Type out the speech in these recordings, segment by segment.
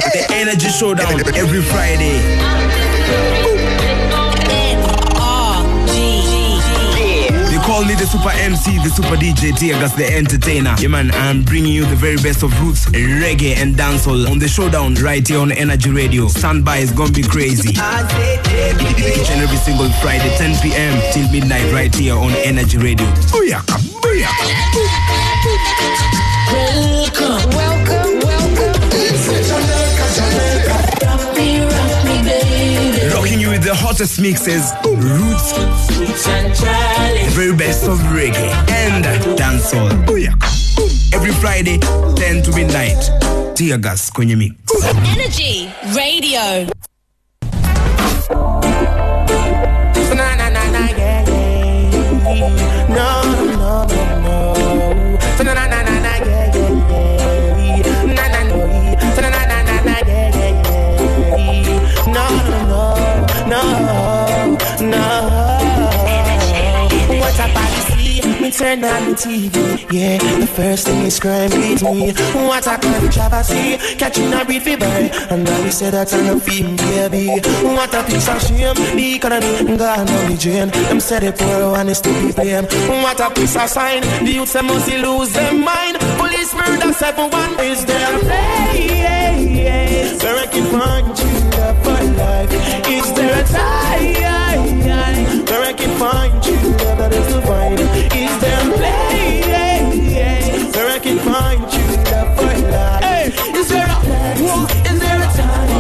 The Energy Showdown every Friday. They call me the Super MC, the Super DJ, Tiagas the Entertainer. Yeah man, I'm bringing you the very best of roots, reggae and dancehall on the Showdown right here on Energy Radio. Standby is gonna be crazy. Each and every single Friday, 10 p.m. till midnight right here on Energy Radio. Booyaka, booyaka. Welcome. Rock me, baby. Rocking you with the hottest mixes, roots, the very best of reggae and dancehall. Booyaka. Every Friday, 10 to midnight. Tiagas kwenye mix. Energy Radio. Turn on the TV, yeah. The first thing is crime beats me. What a controversy, catching a brief fever. And now we say that I'm a film, baby. What a piece of shame, the economy gone on the drain. Them say the poor one is to be blamed. What a piece of sign, the youths they must lose their mind. Police murder 7-1 is their place. Where I can find you love for life. Is there a time where I can find you love that is divine? Is there a place where I can find you love for life? Hey, is there a place? Is there a time?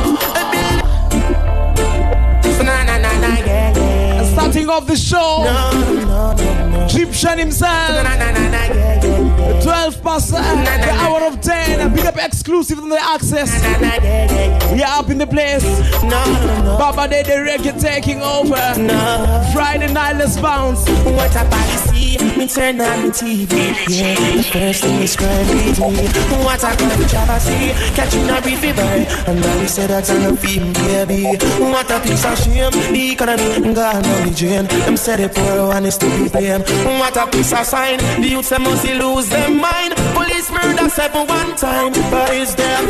Starting off the show, Egyptian himself, the 12 past the hour of 10. Big up exclusive on the access. We are up in the place. Baba Day, the reggae taking over. Friday night, let's bounce. What a party see, me turn on the TV, yeah. The first thing is crime beats me. What a controversy, catching a brief fever. And now we say that I'm a film, baby. What a piece of shame, the economy gone on the drain. Them say the poor one is to be blamed. What a piece of sign, the youths they must lose their mind. Police murder 7-1 time, but is there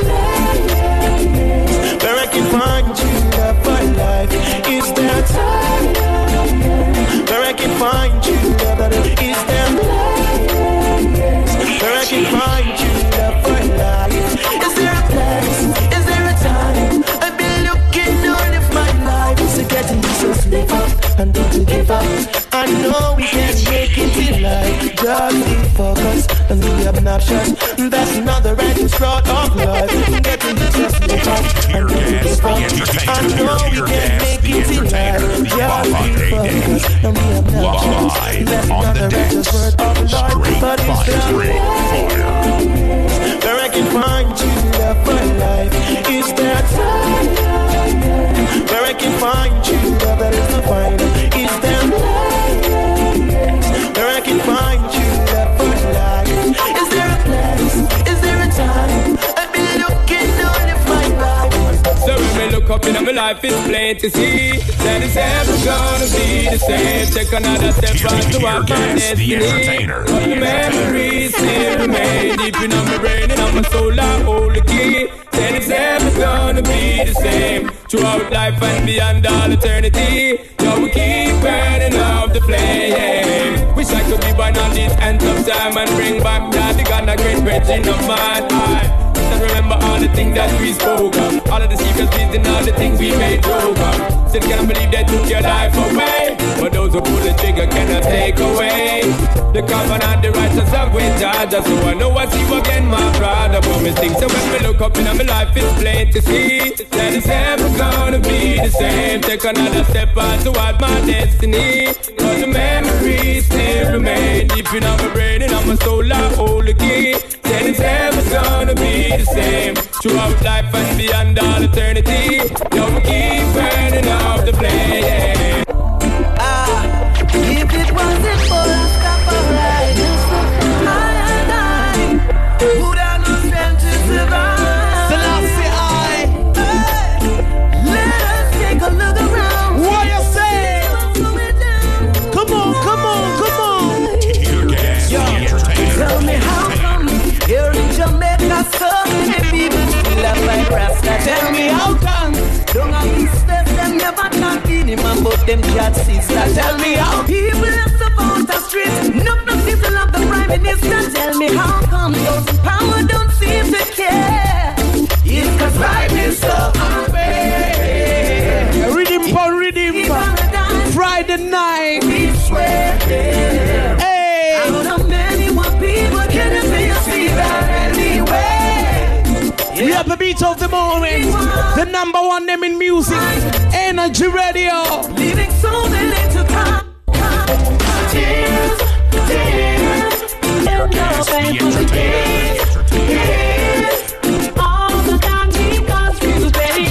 where I can find you love for life? Is there time where I can find you love? Is there where I can find you love for life? Is there a place? Is there a time? I've been looking all of my life. So getting this so slip up and don't give up. I know we can make it in life. Just be focused and be obnoxious. That's another righteous road of life. Getting this so slip up and don't give up. I know we can make it in life. Just be focused and be obnoxious. That's another righteous road of life. But it's the where I can find you love for life. Is there time where I can find you love that is the final? Is there where I can find you love for life? Is there a place? Is there a time? I've been looking all of my life. So when we look up in my life, it's plain to see that it's ever gonna be the same. Take another step back to our destiny. But the memories still remain deep in my brain and on my soul. I hold the key. Then it's ever gonna be the same throughout life and beyond all eternity. Yo, we keep burning up the flame. Wish I could be born on this end of time and bring back that the God, a great virgin of mine. And remember all the things that we spoke of, all of the secrets and all the things we made joke of. Still can't believe they took your life away, but those who pull the trigger cannot take away the covenant, the righteous of with Jah. So I know I see you again, my brother. But me think so when we look up in my life, it's plain to see that it's never gonna be the same. Take another step on toward my destiny, but the memories still remain deep in my brain and on my soul. I hold the key. Then it's never gonna be the same throughout life and beyond all eternity. Yo, we keep burning up the flame. If it wasn't for us, would I not stand to survive? Selassie I. Let us take a look around. What you say? Come on, come on, come on. Tell me how come here in Jamaica so many people still have like Rasta. him and but them cat sister. Tell me how people left about the street. No people love the Prime Minister. Tell me how come those power don't seem to care. It's cause life is so unfair. Rhythm for rhythm. Friday night. We swear there. Hey. Out of many more people can see that anyway. We have the beat of the moment. The number one name in music. Energy Radio. Leaving so many to come. Tears, tears. All the time because we was ready.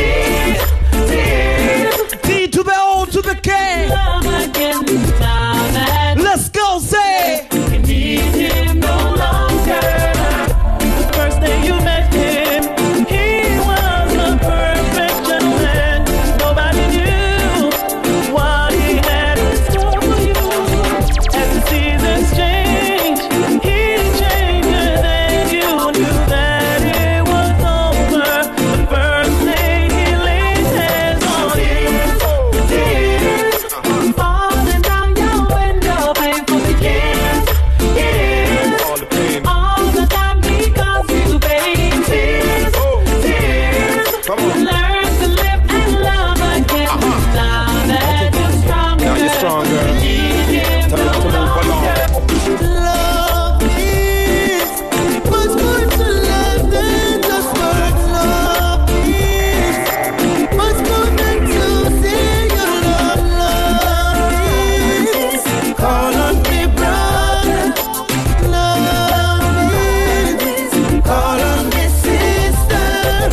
Tears. T to the O to the K. Love again. Let's go, say. You need him no longer. The first day you met him, he was a perfect gentleman. Nobody knew what he had in store for you. As the seasons change, he changed, and you knew that it was over. The first day he laid hands on you. Tears falling down your window, pain for the years, years. All the time because you paid tears, tears. Learn to live and love again. Now that you're stronger, Now you're stronger. need him no longer. Love is much more to life than just words. Love is much more than to say you love. Love is call on me, brother. Love is call on me, sister.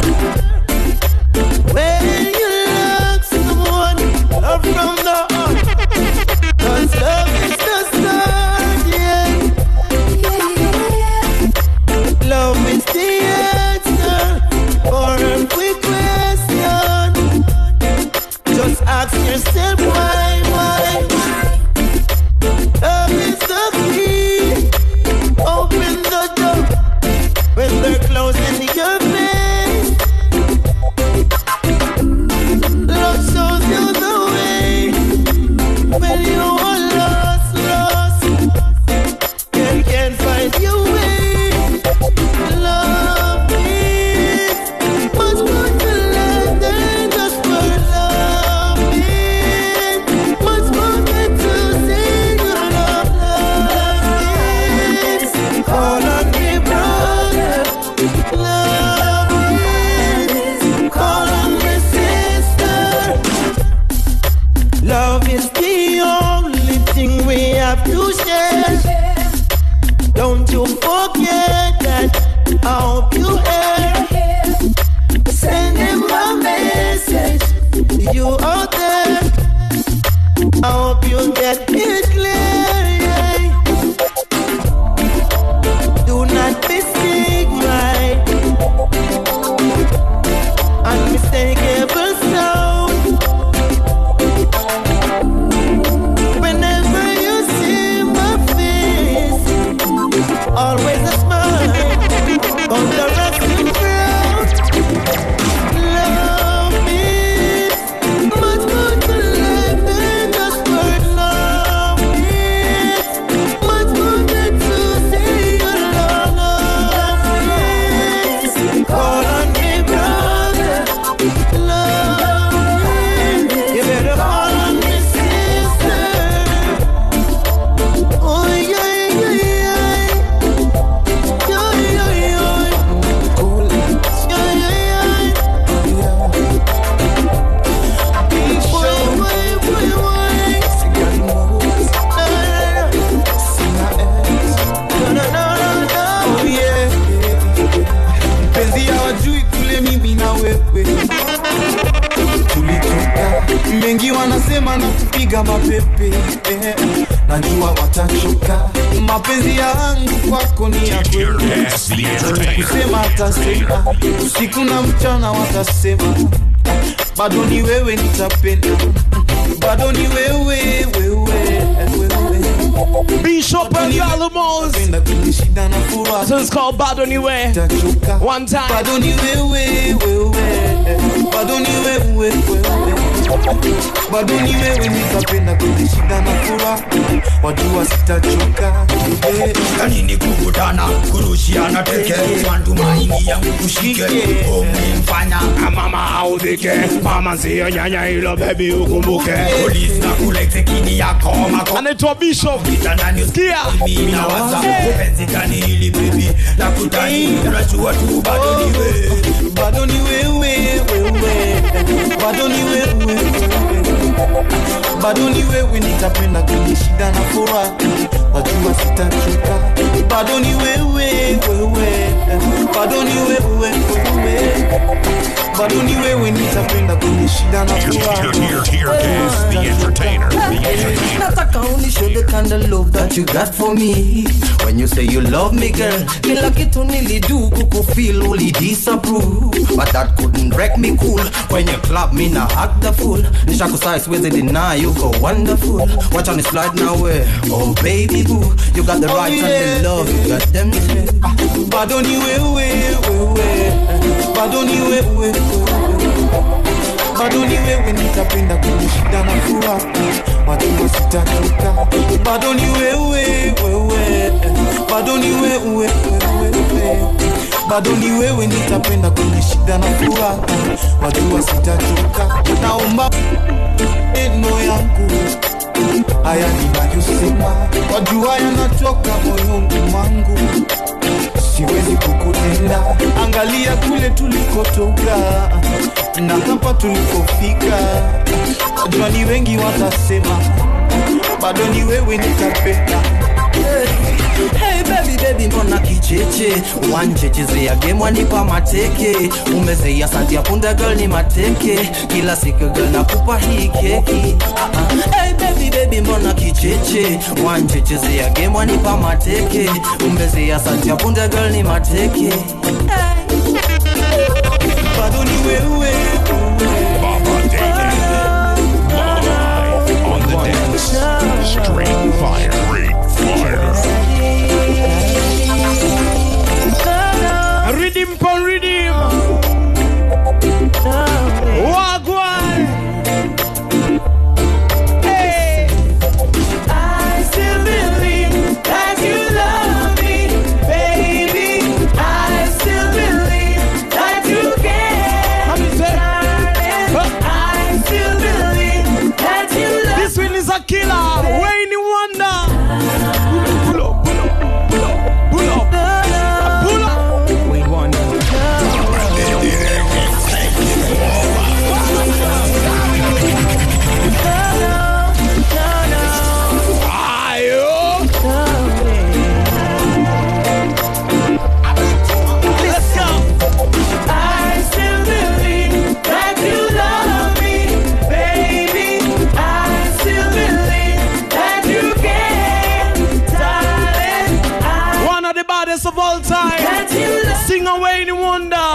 When you love someone from the heart, 'cause love is the start, yeah. Love is the answer for every question. Just ask yourself why. Love is the key. Open the door when they're closing your face. Love shows you the way when you are lost. You can't find your way. Love is much more to life than just words. Love is much more than to say you love. Love is call on me, brother. Love is call on me, sister. Love is the only thing we have to share. Don't you forget that. I hope you hear. Send him a message. You out there. I hope you get it clear. Yeah. Do not mistake right. Unmistakable sound. Whenever you see my face, always a smile on the resting ground. Love is much more to life than just words. Love is much more than to say you love. Love is call on me, brother. Love is you better call on me, sister. Oh yeah, yeah, yeah. Mengi wanasema na kupiga mapepe, najua watachoka. Mapenzi yangu kwako ni ya kweli. Kusema atasema, usiku na mchana watasema. Bado ni wewe nitapenda, bado ni wewe. Bishop and Alamos. So it's called Bado Niwe. One time. Bado ni wewe. Bado ni wewe. bado ni wewe nitapenda kujishida na furaha, wajua sitachoka. Kanini kukutana, kurushiana teke, wantumaini yangu kushike, umemfanya mama audhike, mama siyo nyanya ilo baby ukumbuke. Police na kulete kini yako mako, anaitwa Bishop. Sikia mimi na waza, penzi gani hili baby, nakutani, unajua tu bado ni wewe. Bado ni wewe, bado ni wewe, bado ni wewe nitapenda kwenye shida na furaha, wajua sitachoka. Bado ni wewe, bado ni wewe, bado ni wewe nitapenda kwenye shida na furaha. Here is the entertainer. Nataka unishow the kind of love that you got for me. When you say you love me, girl, kila kitu nilidu kukufeel uli disapprove, but that couldn't break me cool. When you clap me na act the fool, nishakusai siwezi deny you go wonderful. Watch on the slide now way. Oh baby boo, you got the right and the love, you got them. Bado ni wewe, bado ni wewe, bado ni wewe nitapenda kwenye shida na furaha, wajua sitachoka. Bado ni wewe, bado ni wewe, bado ni wewe nitapenda kwenye shida na furaha, wajua sitachoka. Naomba neno yangu haya ninayosema, wajua yanatoka moyoni mwangu, siwezi kukutenda. Angalia kule tulikotoka na hapa tulipofika, wajua ni wengi watasema, bado ni wewe nitapenda. Hey baby mbona kicheche, wancheche ya game wanipa mateke, umezeia santi ya punda girl ni mateke, kila siku girl nakupa hii keki. Hey baby mbona kicheche, wancheche ya game wanipa mateke, umezeia santi ya punda girl ni mateke. Bado ni wewe, Baba David, live on the dance, straight fire, Redeem pon redeem. Wagwan. Hey. I still believe that you love me, baby. I still believe that you care. I still believe that you love me. This one is a killer. Wayne Wonder. Pull up. Of all time, sing away in wonder.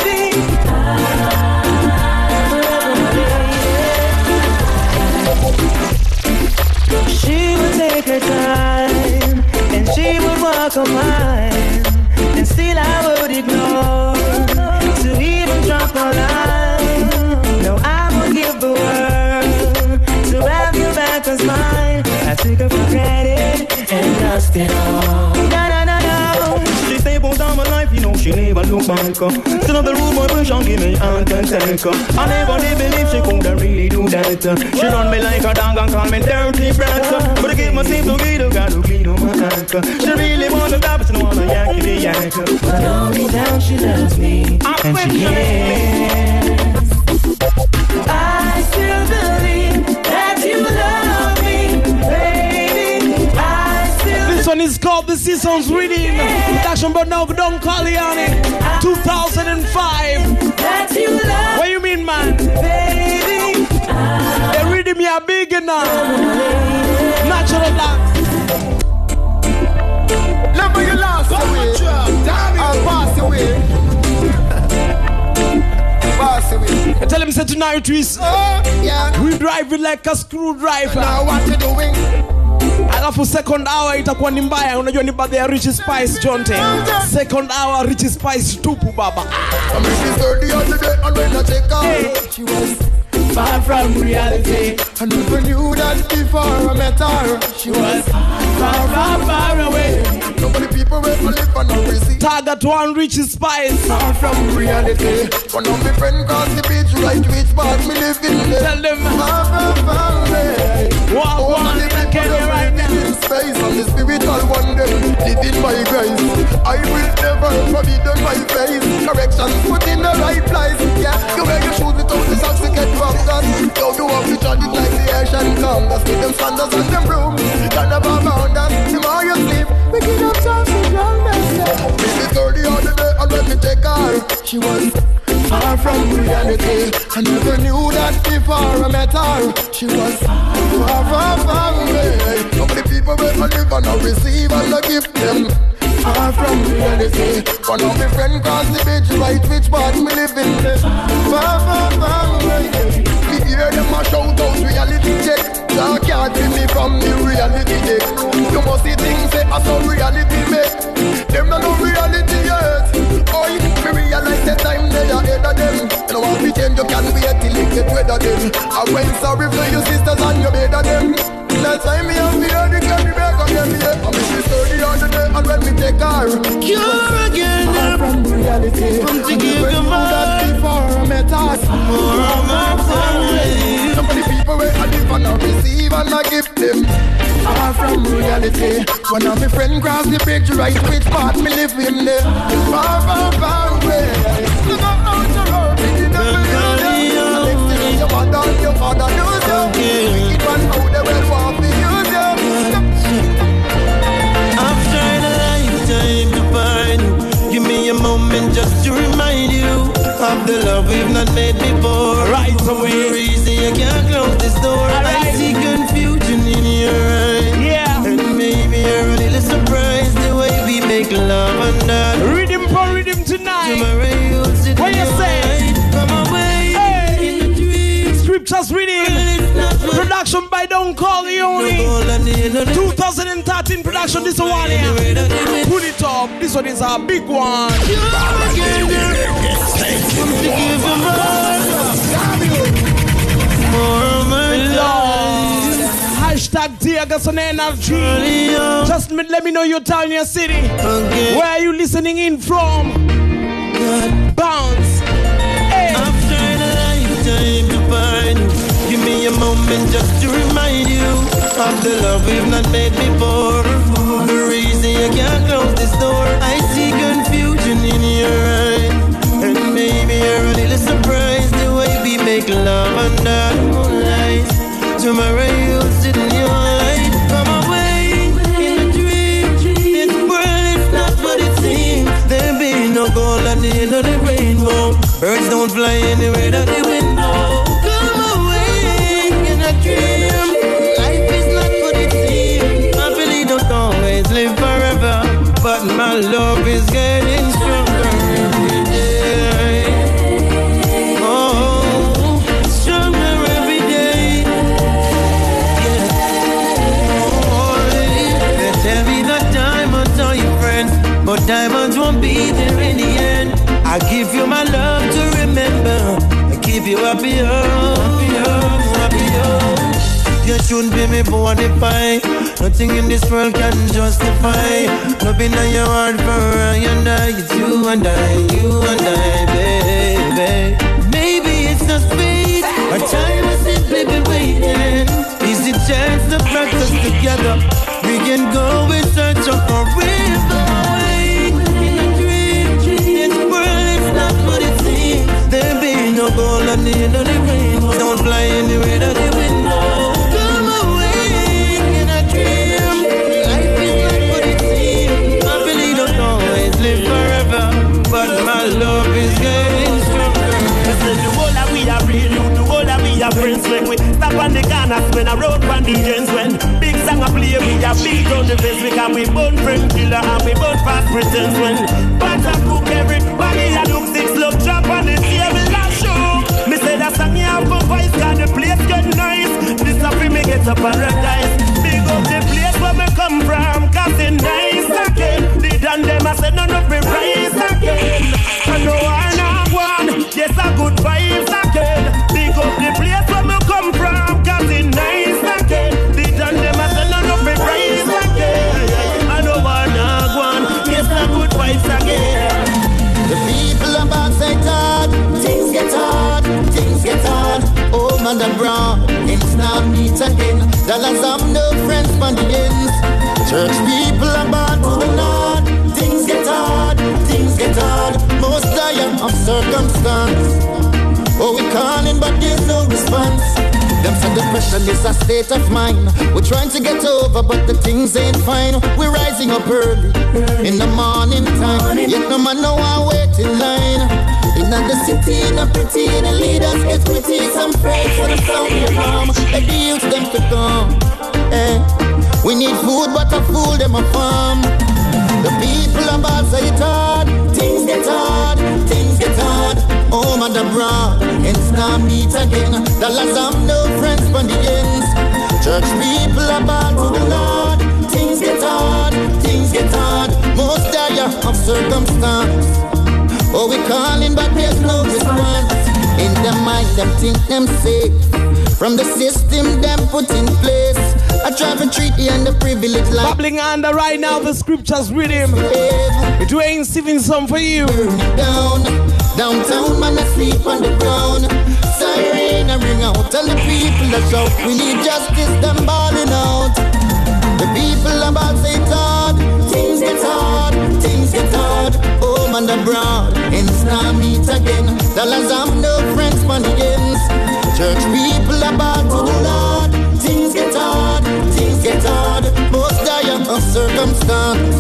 She would take her time and she would walk a mile, and still I would ignore to even drop a line. No, I would give the world to have you back as mine. I took her for granted and lost it all. She stay both down my life, you know she never look back. Still on the road, boy, push on, give me hand and take her. I never did believe she could really do that. She run me like a dog and call me dirty brat. But I give my seat to get her, got to clean on my back. She really want to stop, she don't want to yakety yak. But all me down, she loves me, and she cares. I still believe that you love me, baby. This one is called The Seasons Reading. Production brought now Don Corleone, 2005. What you mean, man? Baby, they reading me a big enough. Natural black. Never you lost away. I'll pass away. Pass away. Tell him say tonight we drive it like a screwdriver. Now what you doing? Alafu second hour itakuwa ni mbaya. Unajua ni baadhi ya Rich Spice Jonte. Second hour Rich Spice tupu baba. I mean she's 30 on the day and when I take her, she was far from from reality. I never knew that before I met her. She was far away. Nobody people will live on no receipt. Target one reaches spice. Far from reality. One of my friends cross the beach, right which part me live in there. Tell them far away. What one can you right now? In space and the spiritual one them living by grace. I will never forbid them my face. Corrections put in the right place. Yeah, you wear your shoes without the socks to get wrong. Don't do up with it like the Asian Congress. With them sandals and them brooms. Turn up around us. The more you sleep, we get up chance to drown us. Maybe 30 on the day and let me take her. She was far from reality. I never knew that before I met her. She was far away. How many people will live and not receive and not give them? Far from reality. One of my friends cross the beach, right which part me live in there. Far away. Me hear them a shout out reality check. Now can't see me from the reality check. You must see things say I saw reality make. Them not know reality yet. Oh, me realize the time they are ahead of them. You know what we change, you can't wait till you get rid of them. I went sorry for your sisters and you made of them. That's why me have to hear the carry back again. I miss the story on the day and when me take her. You're again far from reality. Come to give you more. Before I met us. More of my family. So many people will live and not receive and not give them. Far from reality. One of my friends cross the bridge, right which part me live in there. Far away. Look out the road, you never know. Next thing your mother and your father knows you. Wicked one out the world want to use you. I've tried a lifetime to find you. Give me a moment just to remind you of the love we've not made before. Right away. The reason you can't close this door. I see confusion in your eyes. Yeah. And maybe you're a little surprised the way we make love and that. Rhythm for rhythm tonight. Tomorrow you'll sit what you say? From away in the trees. Scriptures reading. Production by Don't Call the Only. 2013 production. This one here. Pull it up. This one is a big one. Hashtag Teargas on energy. Just let me know your town, your city. Where are you listening in from? Bounce. Hey. I've tried a lifetime to find you. Give me a moment just to remind you of the love we've not made before. The reason you can't close this door. I see confusion in your eyes. And maybe you're a little surprised the way we make love under the moonlight. Tomorrow you'll sit in your light. Come away in a dream. This world is not what it seems. There be no gold at the end of the rainbow. Birds don't fly anywhere out the window. Come away in a dream. Life is not what it seems. I believe don't always live forever, but my love is getting stronger every day. Oh, stronger every day. Yeah. Oh, they tell me that diamonds are your friends, but diamonds won't be there in the end. I give you my love to remember. I keep you happy, happy. You shouldn't be me bonify. Nothing in this world can justify loving on your heart for I and I. It's you and I, baby. Maybe it's just fate. Our time has simply been waiting. Is the chance to bring us together? We can go in search of forever. There be no gold at the end of the rainbow. Don't fly anywhere to the window. Come away in a dream. Life is not what it seems. I believe don't always live forever, but my love is getting stronger. I said the whole that we are real, you the whole that we are friends. When we stop on the corners, when I road on the ends, when big song I play, we are big on the face. Because we burn friend killer and we burn fast pretense. When butter cook everybody, I look six love drop on the table and show. Me say that song you have a voice, cause the place get nice. This up me get a paradise. Big up the place where me come from, cause it's nice again. The done them I said none of me rise again. I know I not one, yes a good vibes again. Big up the place where me come again. Dollars have no friends for the ends. Church people are bad to the Lord. Things get hard, most dire of circumstance. Oh, we calling, but there's no response. Them said depression is a state of mind. We're trying to get over, but the things ain't fine. We're rising up early in the morning time. Yet no man know I wait in line. In the city, in the pretty, the leaders get pretty. Some praise for the sound of harm. Like the youth them to come. We need food, but a fool them a farm. The people are bad, so it's hard. Things get hard, home and abroad, ends now meet again. Dollars have no friends for the ends. Church people are bad to the Lord. Things get hard, most dire of circumstance. Oh, we calling, but there's no response. In their mind, them think them safe from the system them put in place. I try to treat you and the privilege life. Bubbling under right now, the scriptures rhythm. It ain't saving some for you. Downtown, man, asleep on the ground. Siren and ring out, tell the people to shout. We need justice, them balling out. The people about say it's hard. Things get hard, home and abroad, ends now meet again. Dollars have no friends for the ends. Church people about to the Lord. Things get hard, most dire of circumstance.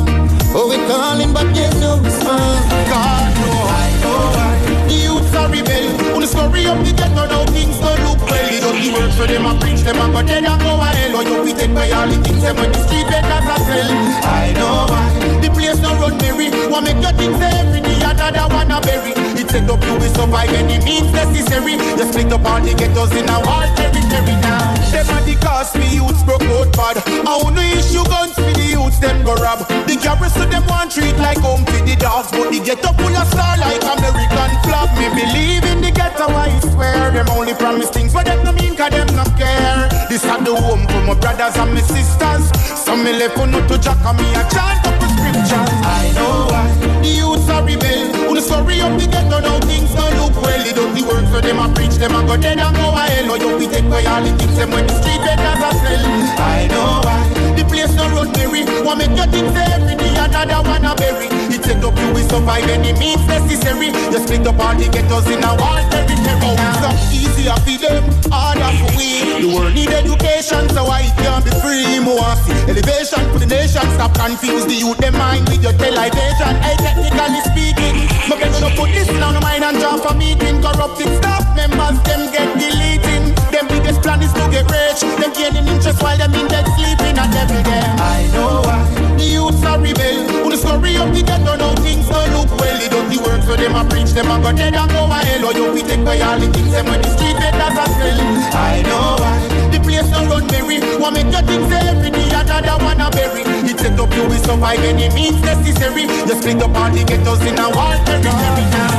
Oh, we calling, but there's no response. God, no, I know why. The youths are rebel. On the story of the ghetto, now things don't look well. They don't work for them, I preach them, I got them, I go a hell. Oh, you be take by all the things, them on the street, beggars as well. I know why. The place no run merry. One make your things every day, another one a berry. It set up you will survive any means necessary. You split up all the ghettos in a wall territory now. Them are the cause me youths broke out bad. I wanna issue guns for the youths, them go rob. The garrison them want treat like home for the dogs. But the ghetto full of star like American flag. Me believe in the ghetto, I swear. Them only promise things, but that no mean cause them not care. This is the home for my brothers and my sisters. Some me left for not to jack on me a chant up the scriptures. I know why the youths are rebel. Who the story of the ghetto, now things don't look well. They don't the work for them, I preach them, I go dead and go a hell. Oh, you be take by all the things, them when the street beggars as well. I know why the place no run merry. One make your things every day, another one a berry. It set up you will survive any means necessary. You split up all the ghettos in a wall territory. Now it's easy for them, harder for we. The world need education, so I can't be free. More see elevation for the nation. Stop confuse the youth, them mind with your television. Hey, technically speaking, but better to put this down the mind and jump for meeting. Corrupted staff members, them get deleting. Them biggest plan is to get rich. Them gaining interest while them in bed sleeping at every day. I know why the youths are rebel. Who the story of the ghetto, now things don't look well. They don't the work for them, I preach them, I go dead and go a hell. Oh, you be take by all the things, them when the street beggars as well. I know why the place don't run merry. One make your things every day, another one a berry. It set up you will survive any means necessary. You split up all the ghettos in a wall territory now.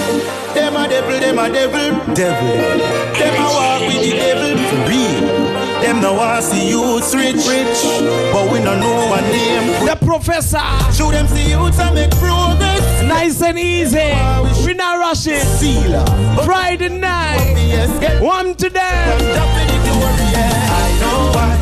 Them a devil, them a devil. Them a walk with the devil for real. Them no want see youths rich, but we don't know one name. The professor. Show them see youths and make progress. Nice and easy. We not rushing. Sealer. Friday night. One to them. I know why.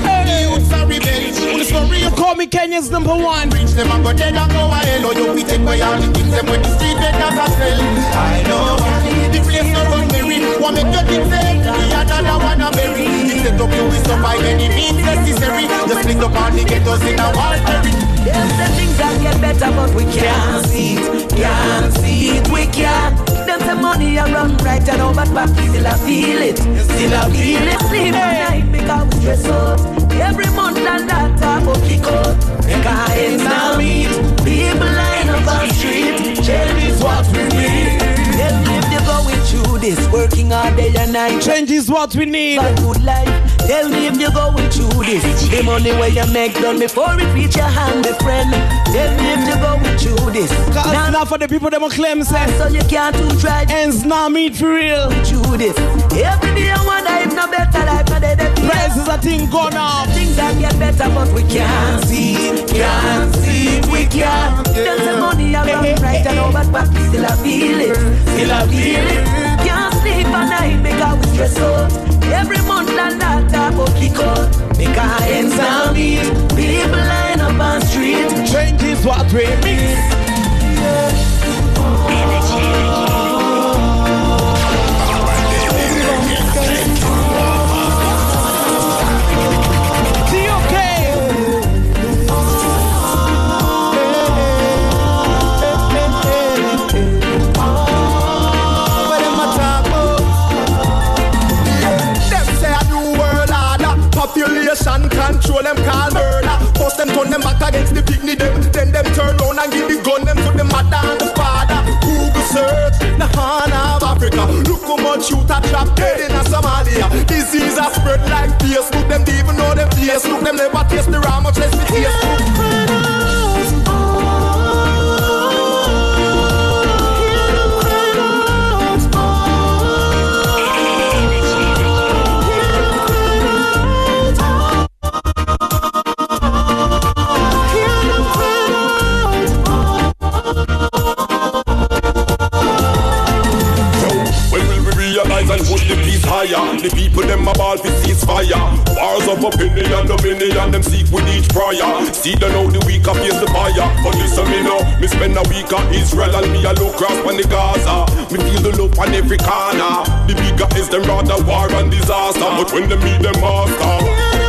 Call me Kenya's number one. Reach them and go dead and go a hell. Oh, you be take by all the things, them when the street beggars as well. I know why. The place no run merry. One make your things every another one a berry. It set up you will survive any means necessary. Just split up all the ghettos in a wall territory. There's the things that get better, but we can't see it. Can't see it, we can't. Them the money around right now, but back still I feel it. Still I feel it. Sleep at night because we stress out. Every month and that type of kick out. Guys now meet people line up on street. Change is what we need. If you're going through this, working all day and night. Change is what we need. A good life. Tell me if you're going through this. The money where you make done before it reach your hand, my friend. Tell me if you're going through this. Cause now for the people that will claim say, so you can't do try. Ends now meet for real. Through this. Every day I wonder if no better life, no day they feel. Prices a thing gone up. Things that get better, but we can't see it. Can't see it, we can't. There's the money around right now, but back still I feel it. Still I feel it. Can't sleep at night because we stress out. Every month and that type go kick out. Make our hands down beat. People line up on street. Change is what we need. Control them, call murder. Force them, turn them back against the picnic them. Then them turn round and give the gun them to the mother and the father. Google search, the Horn of Africa. Look how much youth are trapped dead in Somalia. Disease has spread like Facebook. Them don't even know them face. Look, them never taste the raw, much less the taste. The people them a ball for ceasefire. Wars of opinion, dominion, them seek with each prayer. See them now the week of face the fire. But listen me now, me spend a week of Israel and me a look cross on the Gaza. Me feel the love on every corner. The bigger is them rather war and disaster. But when they meet them master,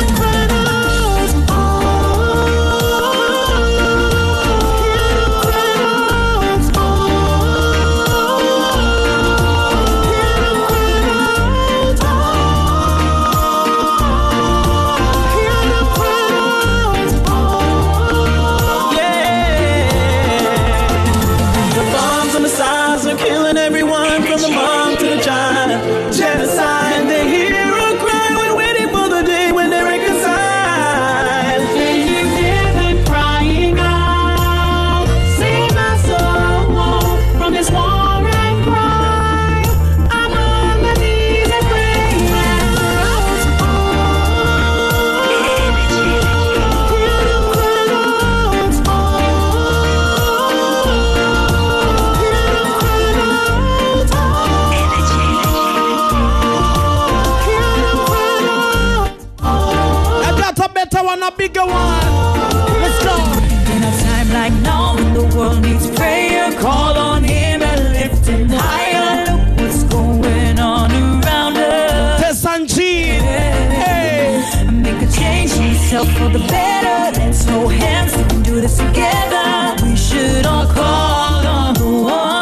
a bigger one. Let's go. In a time like now, when the world needs prayer, call on Him and lift Him higher. Look what's going on around us. Tessanji, hey. Make a change in yourself for the better. Let's hold hands, we can do this together. We should all call on the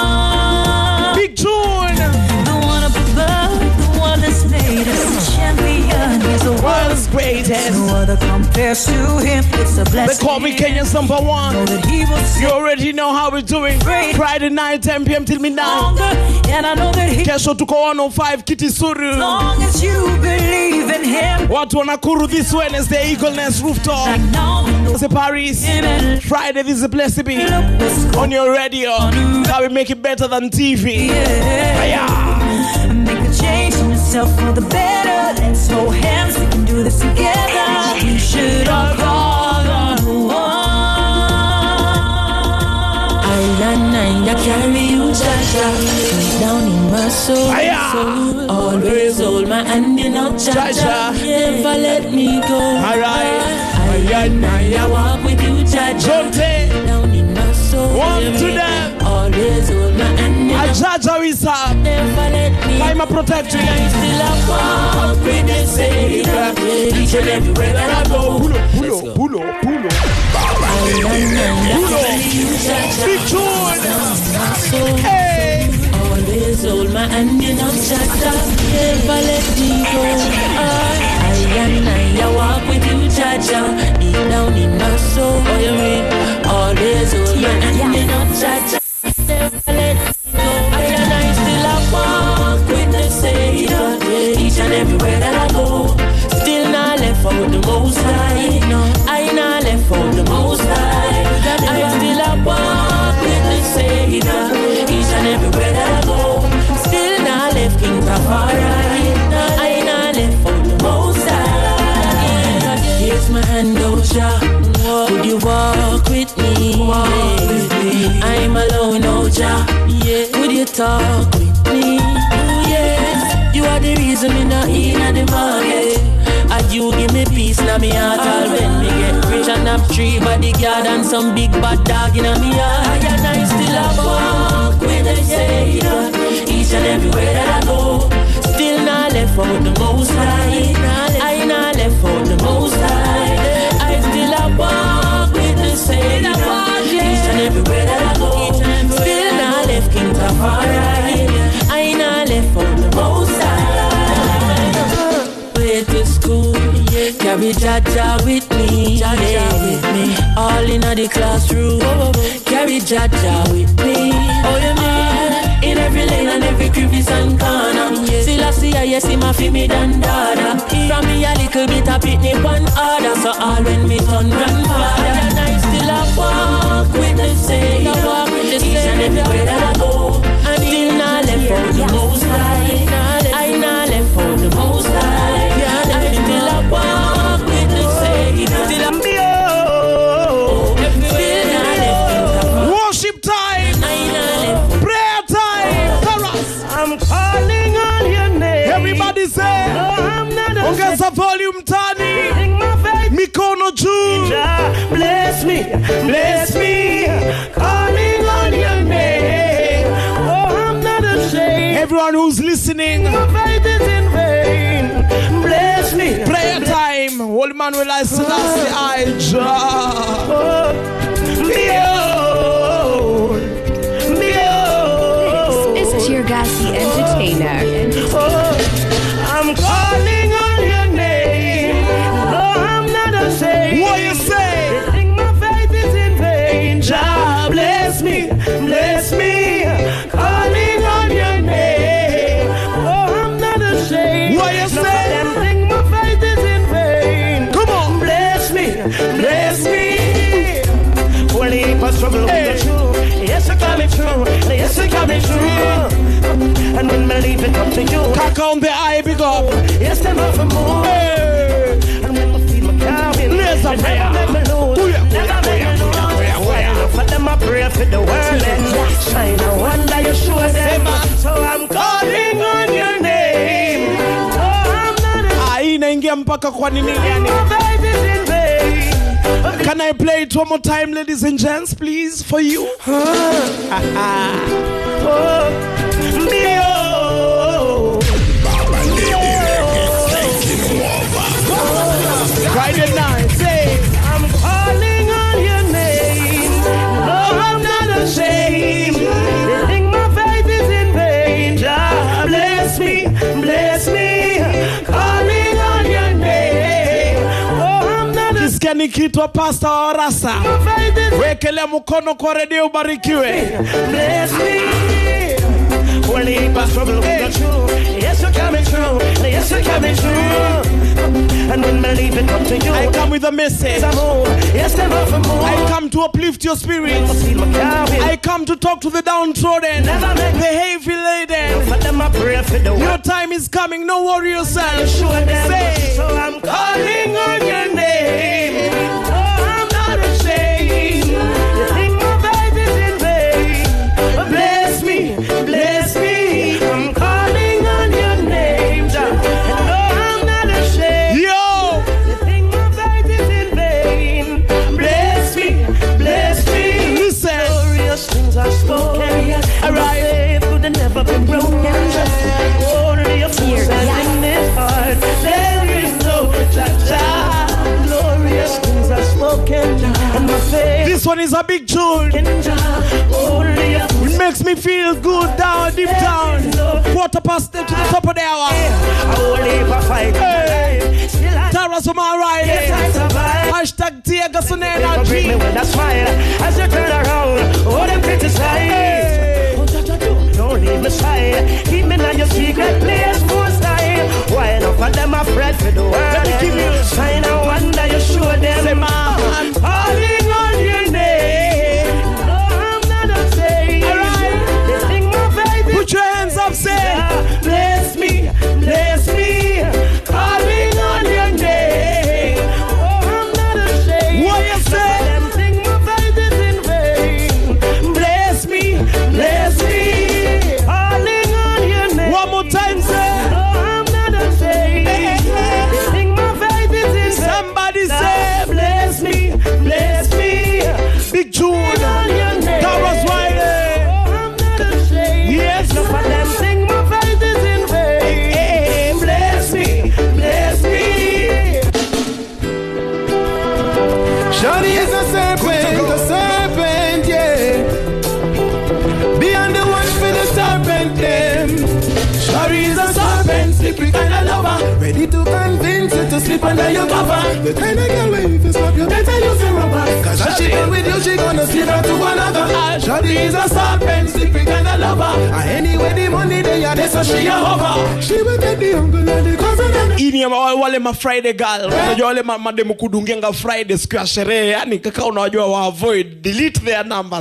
one. Big tune. The one up above, the one that's made us a champion. He's the world's greatest. No other compares to Him. It's a blessing. They call me Kenya's number one. You already know how we're doing. Friday night, 10 p.m. till midnight. And I know that He Kesho tuko 105 Kitisuru. As long as you believe in Him. Watu wanakuru this Wednesday, Eagle Nest Rooftop. It's Paris. Friday, this is a place to be. On your radio. How we make it better than TV. Yeah. Make a change in yourself for the better. Let's hold hands, we can do this together. We should all call on the one. I carry you, Jaja, down in my soul. Always hold my hand in up, Jaja. Never let me go. Alright. I walk with you, Jaja. Down in my soul. One to them. Always hold my hand in up. Jaja is up. Never let me I'm a protector. I still have walk with the Savior. Each and everywhere that I go. Pulo. Big tune. Hey. Always hold my hand in up, Jaja. Never let me go. I walk with you, Jaja. Deep down in my soul. Oh, you mean? Always hold my hand in up, Jaja. Never let me go. I still have walk with the Savior. Each and everywhere that I go. Still not left out the Most High. I not left out the Most High. I still have walk with the Savior. Each and everywhere that I go. Still not left King Tafari. I not left out the Most High. Here's my hand out, Jah. Would you walk with me? I'm alone, oh Jah. Would you talk with me? Oh yes. You are the reason me not in the market. And you danger than some big bad dog in a me heart. And I still a walk with the Savior each and everywhere that I go. Still not left out the Most High. I not left out the Most High. I still a walk with the Savior each and everywhere that I go. Still not left King Tafari. I not left out the Most High. Way to school, carry Jaja with me, all in the classroom. Carry Jaja with me, oh you mean? In every lane and every crevice and corner. Still I see yes, see my feel me than dada. From me a little bit of pitney one order. So all when me turn grandfather. And I still a walk with the Savior each and everywhere that I go. And still not left out the Most High. I not left out the Most High. I still a walk with the Savior. Still I'm worship time, prayer time. I'm calling on your name. Everybody say, ongeza volume tani, mikono juu. Bless me, calling on your name. Oh, I'm not ashamed. Everyone who's listening, my faith is in vain. Bless me. Prayer time. Holy Manuel I Selassie I It's Tirgasi Entertainer. I'm calling on your name. No, I'm not ashamed. What you say? You think my faith is in vain. Jah bless me, calling on your name. Oh, I'm not ashamed. What you say? Them think my faith is in vain. Come on, bless me. Only if I struggle with the truth. Yes, it got me true. Yes, it got me true. And when my leave it up to you, cock on the eye, big up. Yes, them off a move. Hey. And when my feet my carving, never let me lose. For them I pray for the world. Shine a wonder you show them. So I'm calling on your name. Oh, I'm not inaingia mpaka kwa nini yani? Can I play it one more time, ladies and gents, please, for you? Friday night, say, I'm calling on your name. No, I'm not ashamed. You think my faith is in vain. Jah bless me, calling on your name. Oh, I'm not ashamed. Kisiani kitwa Pastor Orasa. Wekele mkono kwa redio ubarikiwe. Bless me. Only if I struggle with the truth. Yes, you're coming true. Yes, you're coming true. And when my leave it up to you, I come with a message. Yes, I come to uplift your spirit. I come to talk to the downtrodden, the heavy laden. Your time is coming. No worry yourself. Say, so I'm calling on your name. Oh, I'm not ashamed. You think my faith is in vain. Bless me. I'm calling on your name. And no, I'm not ashamed. Yo! You think my faith is in vain. Bless me. Listen. Glorious things are spoken. Alright. Faith could have never been broken. Only a fool says in his heart, there is no Jah. Glorious things are spoken. And my faith. This one is a big tune. Only a fool. It makes me feel good down, deep down. 8:15 to the top of the hour. I will live a fight. Tara's on my right. Hashtag Tirgasi Energy. When I smile, as you turn around, oh, them criticize. Don't leave me side. Keep me on your secret place, more style. Why not for them afraid for the world? Sign a wonder you show them. I'm calling on your name. No, I'm not ashamed. Alright. They think my faith is. Put your hands up, say. Bless me. Calling on your name. Oh, I'm not ashamed. What you say? Them think my faith is in vain. Shawty's a serpent, slippery kind of lover, ready to convince you to slip under your cover. The kind of girl where if you stop, you better use a rubber. Cause as she done with you, she gonna slip her to another. Shawty's a serpent, slippery kind of lover. And anyway, the money they are there, so she a hover. She will take the uncle and the cousin and the... Ini wale ma Friday girl. Unajua wale mademu kudungenga Friday siku ya sherehe. Yani kaka unajua wa avoid. Delete their numbers.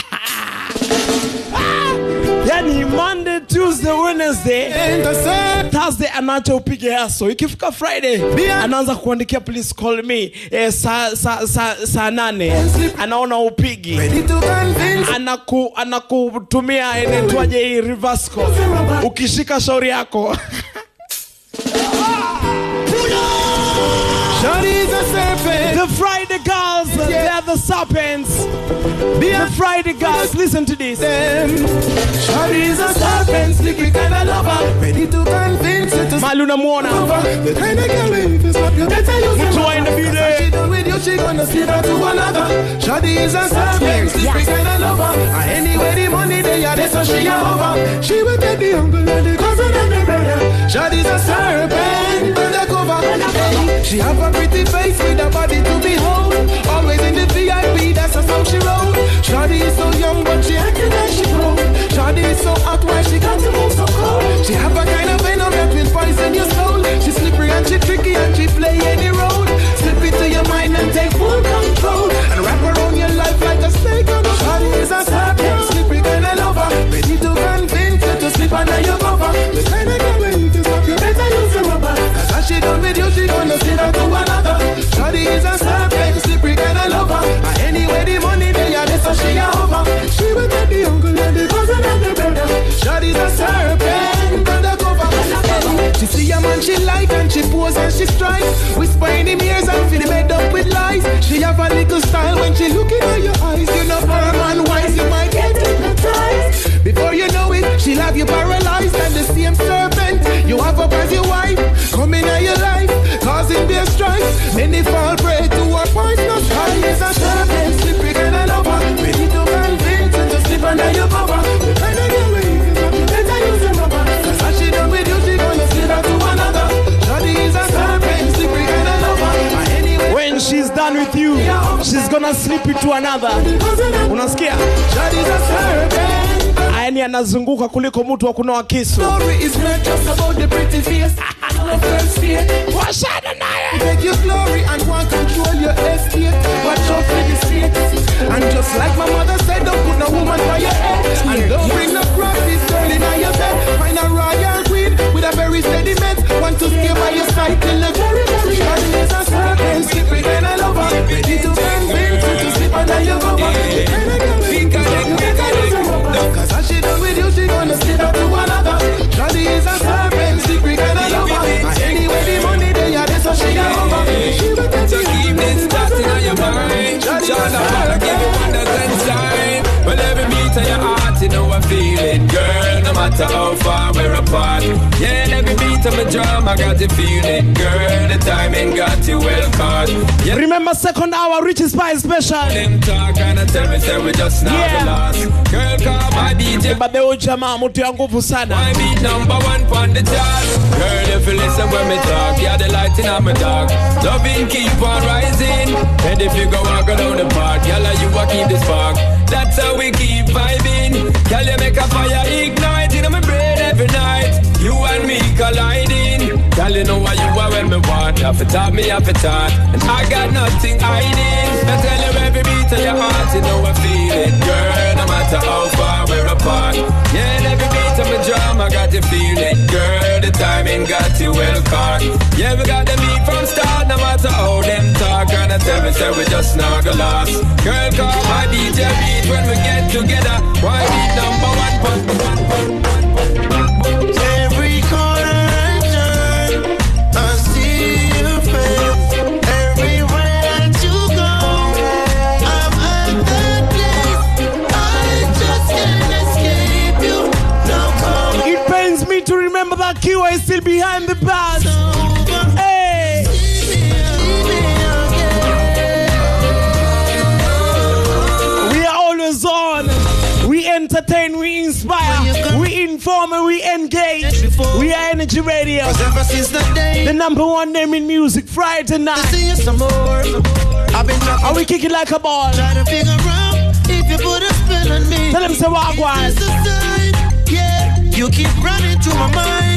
Yani Monday, Tuesday, Wednesday, Thursday anacha upige haso. Ikifika Friday anaanza kuandikia please call me saa 8. Anaona upigi. Anakutumia inaitwaje hii reverse call. Ukishika shauri yako. Shawty's a serpent. The Friday girls, they are the serpents. The Friday girls, listen to this. Shawty's a serpent, slicky kind of lover, ready to convince you to Maluna Mona. The kind of girl if you stop, you better use it. Join the video. She done with you, she gonna slip her to another. Shawty's a serpent, slicky kind of lover. And anyway, the money they are there, so she a hover. She will take the uncle and the cousin and the brother. Shawty's a serpent, undercover. She have a pretty face with a body to behold. Always in the VIP, that's a song she wrote. Shawty is so young, but she acting like she grown. Shawty is so hot, why she got to move so cold. She have a kind of venom that will poison your soul. She slippery and she tricky and she play any road. Slip into your mind and take full control. And wrap around your life like a snake on a Shawty is a serpent, slippery kind of lover, ready to convince you to slip under your cover. The kind of girl where you can stop, you better use a rubber. Cause as she done with you, she gonna sit her to another. Shawty is a serpent, slippery kind of lover. And anyway, the money they are there, so she a hover. She will take the uncle and the cousin and the brother. Shawty's a serpent, undercover. She see a man she like and she pose and she strike. Whisper in him ears and feel made up with lies. She have a little style when she look in your eyes. You know for a man wise, you might get hypnotized. Before you know it, she'll have you paralyzed. And the same serpent you have up as your wife, come in your life, causing their strife. Many fall prey to her poisonous high. Is a serpent, slippery kind of lover, ready to convince you to slip under your cover. The kind of girl where you can you better use a rubber. Cause as she done with you, she gonna slip her to another. Shawty is a serpent, slippery kind of lover. Anyway, when she's done with you, she's gonna slip it to another. Unasikia? Shawty's a serpent. Aeni anazunguka kuliko mtu wa kunoa kisu. Story is not just about the pretty face. Washana naye. Take your glory and want control your estate. Watch out for the status. And just like my mother said, don't put no woman by your head. And don't bring no crosses girl in your bed. Find a royal queen with a very steady met. Want to stay by your side till the very, very end. Is a serpent, slippery kind of lover, ready to convince you to slip under your cover. Cause as she done with you, she gonna slip her to another. Shawty is a serpent, slippery kind of lover. And anyway, the money they are there, so she a hover. She will take So keep this thought in your mind. Shut up, give you wonders and sign. Well, every beat of your heart, you know I feel it, girl. No matter how far we're apart. Yeah, every beat of my drum, I got to feel it, girl. The timing got you well caught. Yeah. Remember second hour, Richie Spice special. Them talk and I tell me, say we just not the last. Girl, call my DJ. But the old jamaa, mutu ya nguvu sana. My beat number 1 on the chart. Girl, if you listen when me talk, yeah, the light in my dark. Loving keep on rising. And if you go walk down the park, yalla, you walk keep the spark. That's how we keep vibing. Girl, you make a fire ignite in my brain every night. You and me colliding. Girl, you know what you are when me want. You have to talk, me have to talk. And I got nothing hiding. I tell you every beat of your heart, you know I feel it, girl. No matter how far we're apart. Yeah, and every beat of my drum, I got to feel it, girl. The timing got you well caught. Yeah, we got the beat from start. No matter how them talk, and I tell me, say we just not gonna last. Girl, call my DJ beat when we get together. Why beat number 1? Every corner I turn, I see your face. Everywhere that you go, I'm at that place. I just can't escape you. No call. It pains me to remember that Kiwa is still behind the bars. Hey! We are always on. We entertain, we inspire, we inform and we engage. We are Energy Radio. Ever since that day, the number one name in music. Friday night. See you some more. I've been talking. Are we kicking like a ball? Try to figure out if you put a spell on me. Tell them say what I yeah, you keep running through my mind.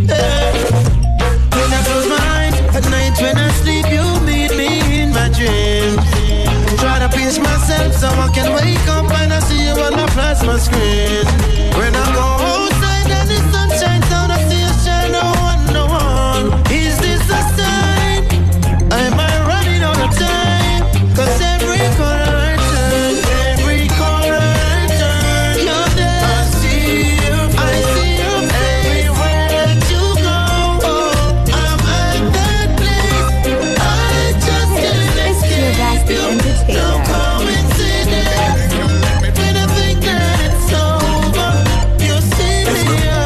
When I close my eyes at night, when I sleep, you meet me in my dreams. Try to pinch myself so I can wake up and I see you on my plasma screen. When I go outside and the sun shines down, I see you shine no one. Is this a sign? Am I running out of time? 'Cause every corner I turn, every corner I turn, you're there. I see you everywhere that you go. I'm at that place. I just can't escape you. No coincidence. When I think that it's over, you see me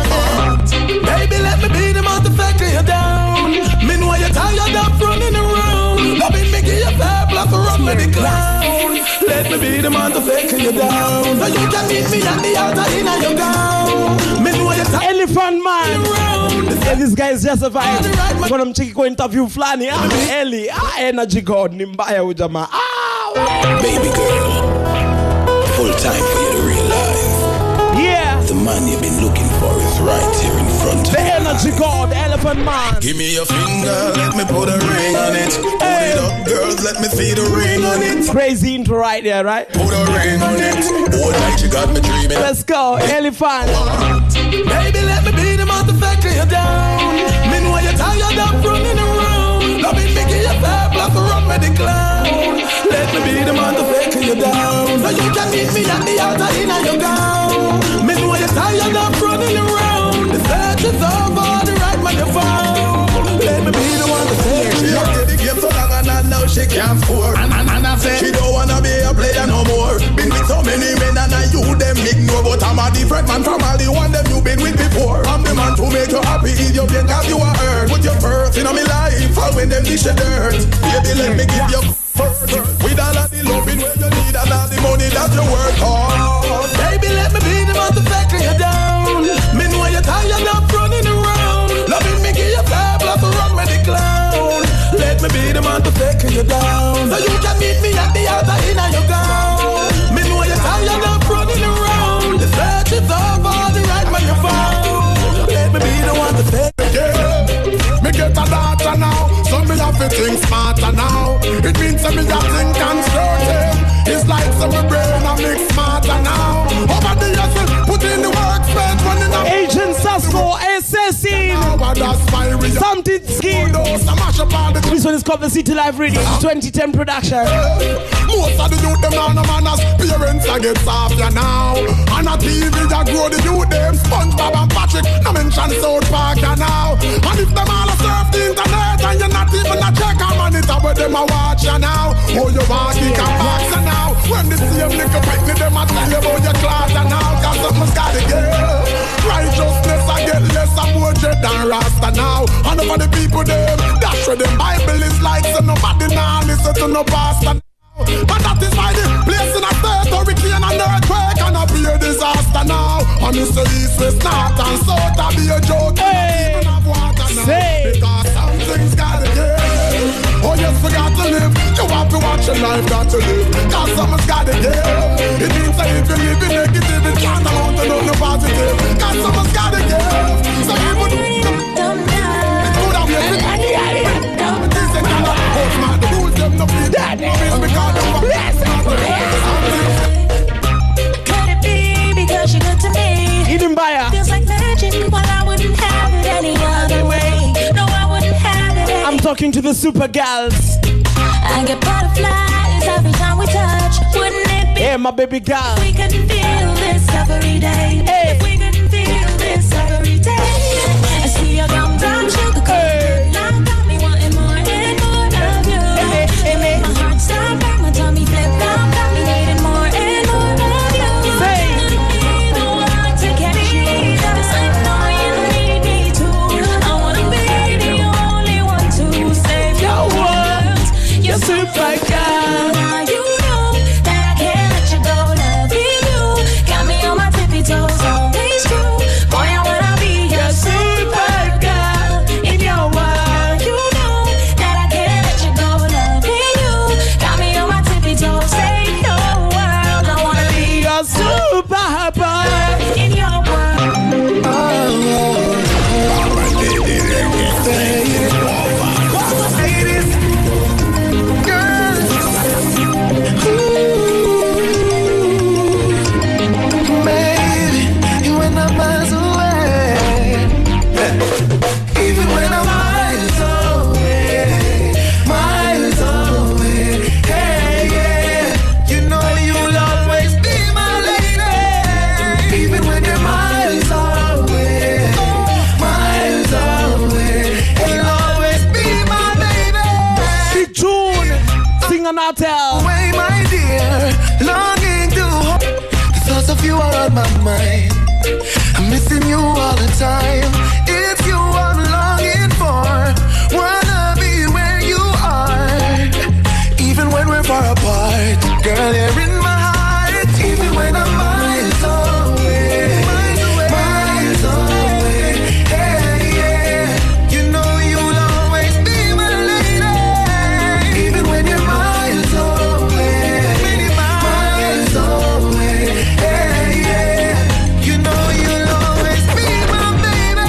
again. Baby, let me be the motherfucker you down. Meanwhile, you're tired of running around. Loving me, give you fair plus run with the clown. Let me be the motherfucker you down. So you can meet me at the altar in your gown. Meanwhile, you're tired Elephant Man. Yeah, this guy is just a vibe. When I'm checking interview flani, Ellie, Energy God, Nimbaya Ujama. Baby girl, full time for you to realize. Yeah. The man you've been looking for is right here in front of the you. Energy God, Elephant Man. Give me your finger, let me put a ring on it. Put it up, girls, let me see the ring on it. Crazy intro right there, right? Put a ring on it. All night you got me dreaming. Let's go, Elephant. Baby, let me be the motherfucker you down. Meanwhile, you're tired of running around. Loving me, give you fair plus run with the clown. Let me be the motherfucker you down. So you can meet me at the altar in your gown. Meanwhile, you're tired of running around. The search is over, the right man you found. Let me be the one to say she played the game so long and now she can't score. And I said she don't wanna be a player no more. Been with so many men and I you them ignore. But I'm a different man from all the one them you been with before. I'm the man to make you happy if you think have you a earn. Put your first in my life, all when them dish your dirt. Baby, let me give you first. With all of the loving when you need and all the money that you work hard. Baby, let me be the motherfucker you down. Meanwhile, you're tired of running around. Loving me, give you fair plus run with the clown. Let me be the motherfucker you down. So you can meet me at the altar in your gown. Meanwhile, you're tired of running around. The search is over, the right man you found. Let me be the one to take Me get a daughter now, so me have to think smarter now. It means that me have to think constructive. It's like some brain I mix smarter now. Over the years, put in the work, spend money now. Agent Sasko, SSE. Something scheme. This one is called the City Live Radio 2010 production. Most of the youth them now no manners. Parents I get soft ya now. And a TV that grow the youth them. SpongeBob and Patrick, no mention South Park ya now. And if them all a surf the internet and you're not even a check a monitor where them a watch ya now. Oh you want kick and box ya now. When the same little picnic them a tell you about your class ya now. Cause something's gotta get. Righteousness I get less and more dread than Rasta now. And over the people them, that's where the Bible is like. So nobody now listen to no pastor. But that is why the place in a state hurricane and earthquake and a be a disaster now. And it's the east, west, north and south to be a joke. Hey, even have water now. Because some things gotta give. Oh yes, we got to live. You have to watch your life, got to live. Cause someone's gotta give. It means that if you live in negative, it can't amount to no positive. Cause someone's gotta give. So you would dumb down. It's good out here. The rules them no fit. Could it be because you're good to me? Eden Bayer. Feels like magic. Well, I wouldn't have it any other way. No, I wouldn't have it. I'm talking to the super gals. I get butterflies every time we touch. Wouldn't it be? Hey, my baby girl. We couldn't feel this every day. Hey. If we couldn't feel this every day. I see your gumdrop sugar coated. Now got me wanting more and more of you. My heart stopped back, my tummy flipped down. Got me needing more and more of you. Say. Be the one to catch you. 'Cause I know you need me too. I wanna be the only one to save your world. You're super girl. Now you know that I can't let you go. Loving you got me on my tippy toes. Only Cartel. Way, my dear, longing to hold. The thoughts of you are on my mind. I'm missing you all the time. It's you I'm longing for. Wanna be where you are. Even when we're far apart, girl, you're in my heart. Even when I'm miles away. Miles away. Yeah, yeah. You know you'll always be my lady. Even when you're miles away. Miles away. Yeah, yeah. You know you'll always be my baby.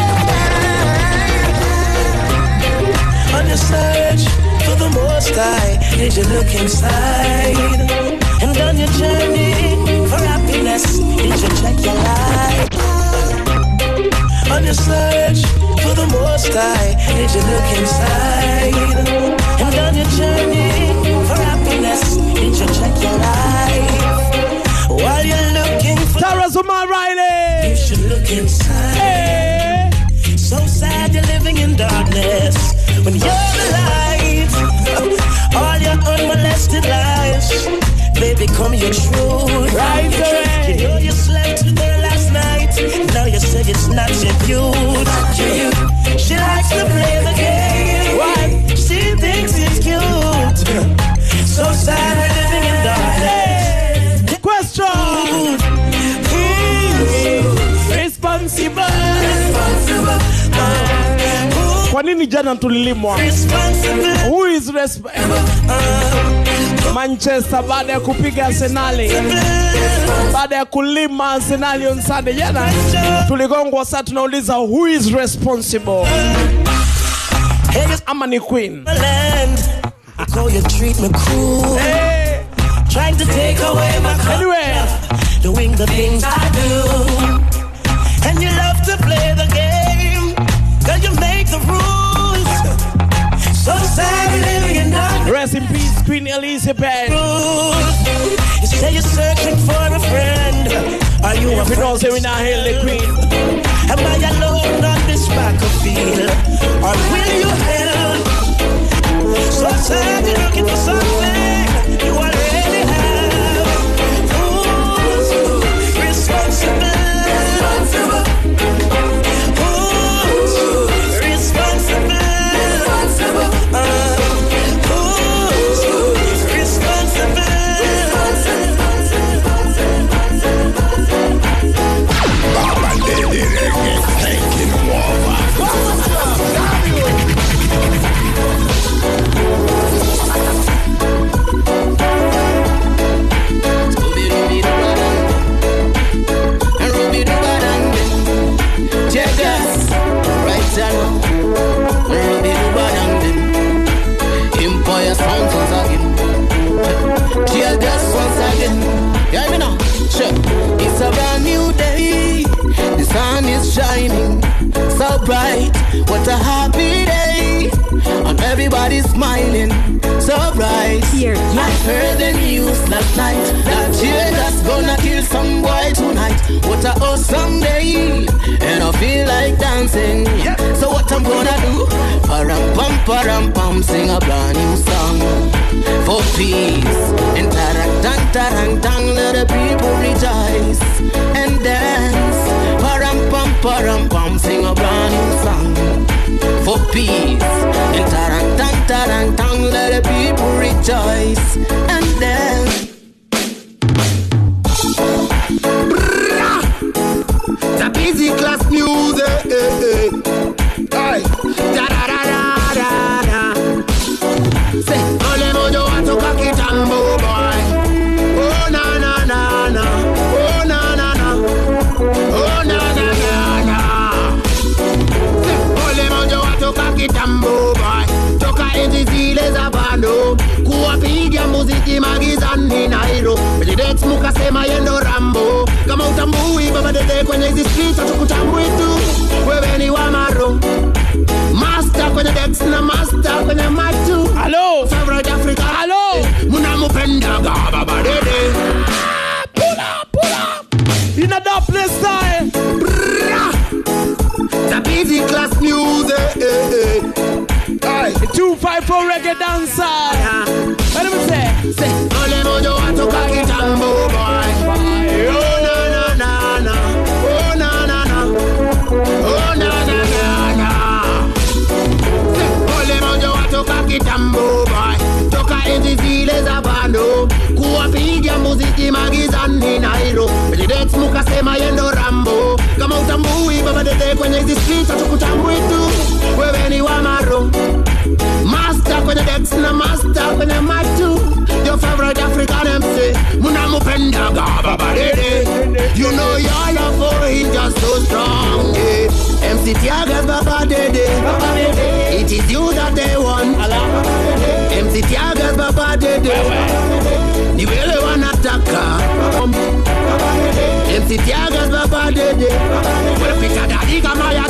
On your search for the most high, did you look inside? And on your journey for happiness, did you check your life? On your search for the most high, did you look inside? And on your journey for happiness, did you check your life? While you're looking for Tara Zuma Riley, you should look inside. Hey. So sad you're living in darkness when you're the light. All your unmolested lives, they become your truth. Right away. You know you slept with her last night. Now you say it's not your youth. She likes to play the game. What? She thinks it's cute. So sad we're living in darkness. Question. Responsible. Kwa nini jana tulilimwa? Who is responsible? Manchester baada ya kupiga Arsenali, baada ya kulima Arsenali on Sunday jana tuligongwa. Sasa tunauliza who is responsible? Ama ni Queen? So you treat me cruel, trying to take away my anyway, doing the things I do, and you love to play the game, cause you make the rules. So sad living in darkness. Rest in peace, Queen Elizabeth. You say you're searching for a friend. Are you a friend? Say we not hail the Queen. Am I alone on this battlefield, or will you help? So sad you're looking for something you already have. Who's responsible? Who's responsible? It's a brand new day. The sun is shining so bright. What a happy day. And everybody's smiling so bright. I heard the news last night that Jesus gonna kill some boy tonight. What a awesome day. And I feel like dancing. So what I'm gonna do? Param pam, sing a brand new song for peace. And tarang tang, let the people rejoice and dance. Param pam, sing a brand new song for peace. And tarang tang, let the people rejoice and dance. The busy class music. Hey. Da da da da da da. Say, ole mojo atoka kitambo boy. Oh na na na na. Oh na na na. Oh na na na na. Say, ole mojo atoka kitambo boy. Toka enzi zile za bando. Kuwapiga muziki magizani Nairo. President mukasema yendo Rambo. Kama utambui baba dede kwenye hizi streets hatukutambui tu. Wewe ni wa maro. Master kwenye decks na master kwenye matu. Hello. Favorite Africa. Hello. Muna mupenda baba dede. Pull up. In a dark place style. The busy class music. 254 reggae dancer. What do we say? Say, only mojo want to cock it and boy. Oh na na na na. Oh na na na. Oh na na na na. Say, only mojo want to cock it and boy. Toka eti zile za bando. Kuwapiga muziki magizani Nairo. Dex mukasema yendo Rambo. Kama utambui baba dede kwenye hizi streets hatukutambui tu. Wewe ni wa maro. Master kwenye Dex na master kwenye matu. Your favorite African MC Muna mupenda baba dede. You know your love for him just so strong, yeah. MC Tiagas baba dede. It is you that they want. MC Tiagas baba dede. Ni wele wanataka MC Tiagas baba dede. Wale pita dadi kama ya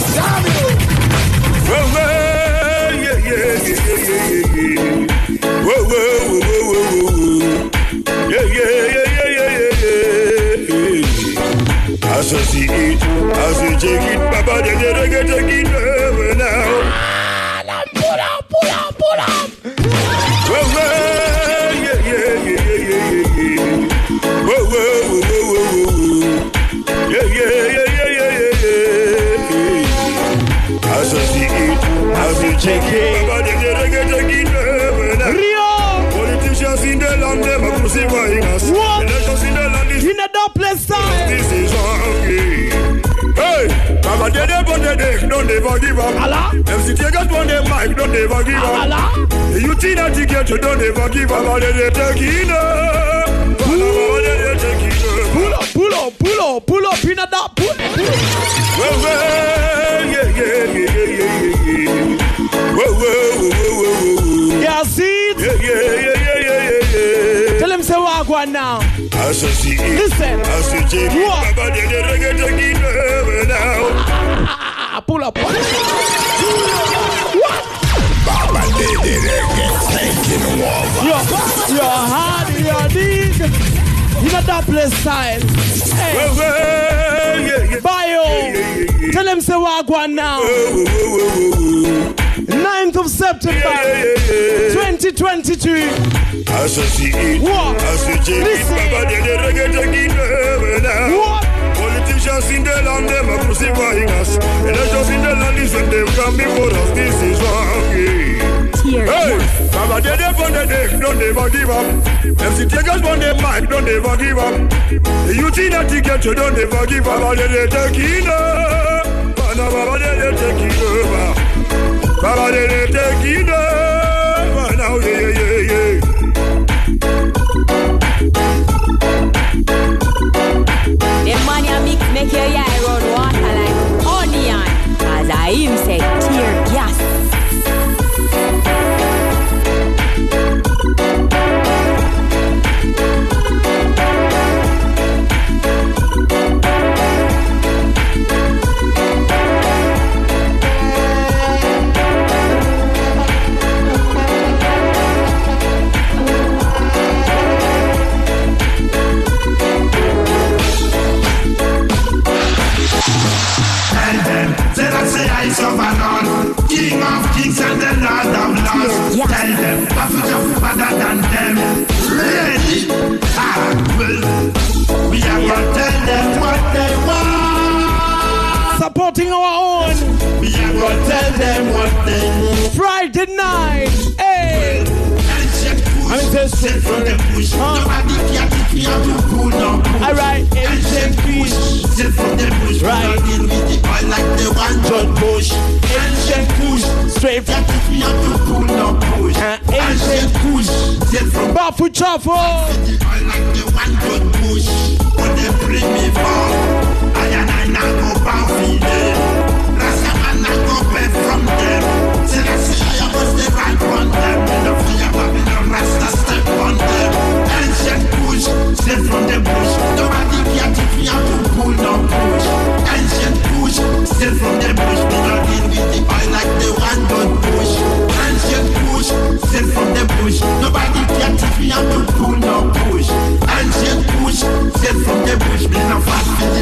As I see it, as I take it, Baba dede reggae take it over now. Pull up. As I see it, as I check it, Baba dede reggae take it over now. Rio! Politicians in the land, them are crucifying us. What? Elections in the land is in a double side. This is wrong. Hey, Baba dede but dede, don't ever give up. Allah. MC Tiagas on the mic, don't ever give up. Allah. You think that you get, you don't ever give up. Baba dede take it up. Baba dede take it up. Pull up in a double. Well, yeah. Whoa. Yeah, see it? Yeah. Tell him say walk one now. As I see it, listen. As I check it, Baba dede reggae take it over now. Pull up. What? Baba dede reggae taking over. You're hard, you're deep. In a double style. Hey. Yeah. Bio. Tell him say walk one now. 9th of September 2022. As I see it, what? As I check it, Baba dede reggae take it over now. What? Politicians in the land, them are crucifying us. Elections in the land is when they come before us. This is wrong. Hey, Baba dede for the day, don't ever give up. MC Tiagas on the mic, don't ever give up. You think that you get, you don't ever give up. Baba dede take it up. Baba dede take it over. Baba dede take it over. Now, yeah. The money I mix make your eye run water like onion. As I him say, tear gas. King of kings and the Lord of lords. Tell them, Africa better than them. Ready? We are gonna tell them what they want. Supporting our own. We are gonna tell them what they need. Friday night. Hey. I'm just from the bush. Nobody can teach me how to pull down. Alright, ancient push. Sit from the bush. Right. Deal with the oil like the one John Bush. Ancient push. Straight from teach me how to pull down push. Ancient push. Sit from Bafu Chaffo. The oil like the one John Bush. What they bring me for. I now go bow for them. Rastaman now go bed from them. Till I see I was the right one them. In the fear Babylon Rasta step on them. Ancient push. Sit from the bush. Nobody can teach me how to pull down push. Ancient push. Sit from the bush. Me not deal with the oil like the one John Bush. Ancient push. Sit from the bush. Nobody can teach me how to pull down push. Ancient push. Sit from the bush. Me not fast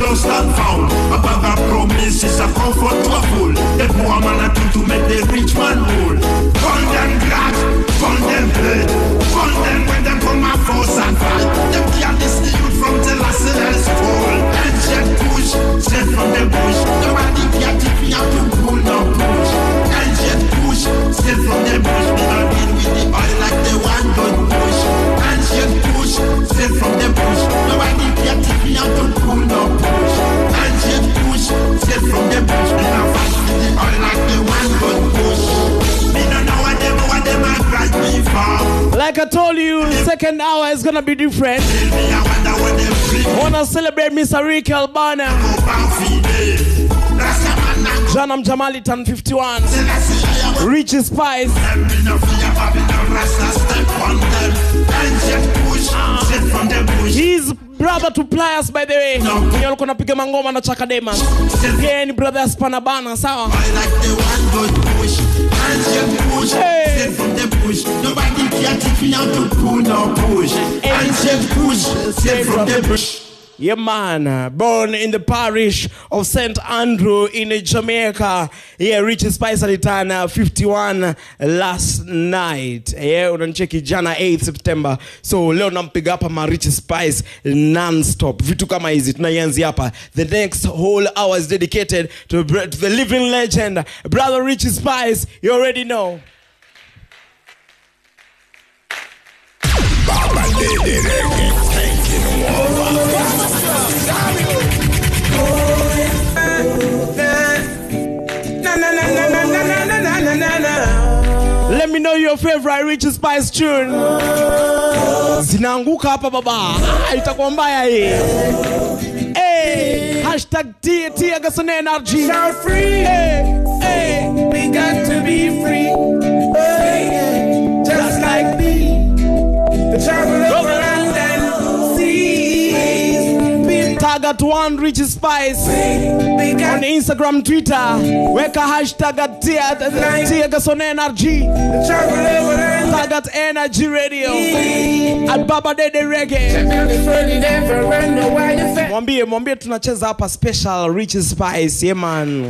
lost and found. A bag of promises, a comfort to a fool. The poor man a tool to make the rich man whole. Burn them glass, burn them blood. Burn them when them come a force and fight. Them can't listen to you from the last else fall. Ancient push, straight from the bush. Nobody can tip me out to pull no push. Ancient push, straight from the bush. We don't deal with the oil like the one gun push. Ancient push, straight from the bush. Nobody can tip me out to pull no push. Ancient push, straight from the bush. We don't fight with the oil like the one gun push. We don't know what them are right me for. Like I told you, second hour is gonna be different. I wanna celebrate Mr. Ricky Albana. Janam Jamali turn 51. Richie Spice. He's brother to Pliers, by the way. You're gonna pick a mangoma na Chakadema. Yeah, any brother Spanabana, sawa. Hey. From the bush, nobody can take me out to pull no push. Ancient push, straight from the bush. Yeah, man. Born in the parish of St. Andrew in Jamaica. Yeah, Richie Spice alitana 51 last night. Yeah, unancheki jana 8 September. So leo nampiga hapa ma Richie Spice non-stop. Vitu kama hizi tunaanza hapa. The next whole hour is dedicated to the living legend, Brother Richie Spice. You already know. Let me know your favorite Richie Spice tune. Zinaanguka hapa baba. Itakuwa mbaya hii. Hey, hashtag Tia Gasson Energy. Shout free. Hey, we got to be free. Hey, just like me. The travel over land and seas. Tag at one Richie Spice on Instagram, Twitter. Weka hashtag at Tia Gasson Energy. Tag at Energy Radio. At Baba Dede Reggae. Mwambie tunacheza hapa special Richie Spice. Yeah, man.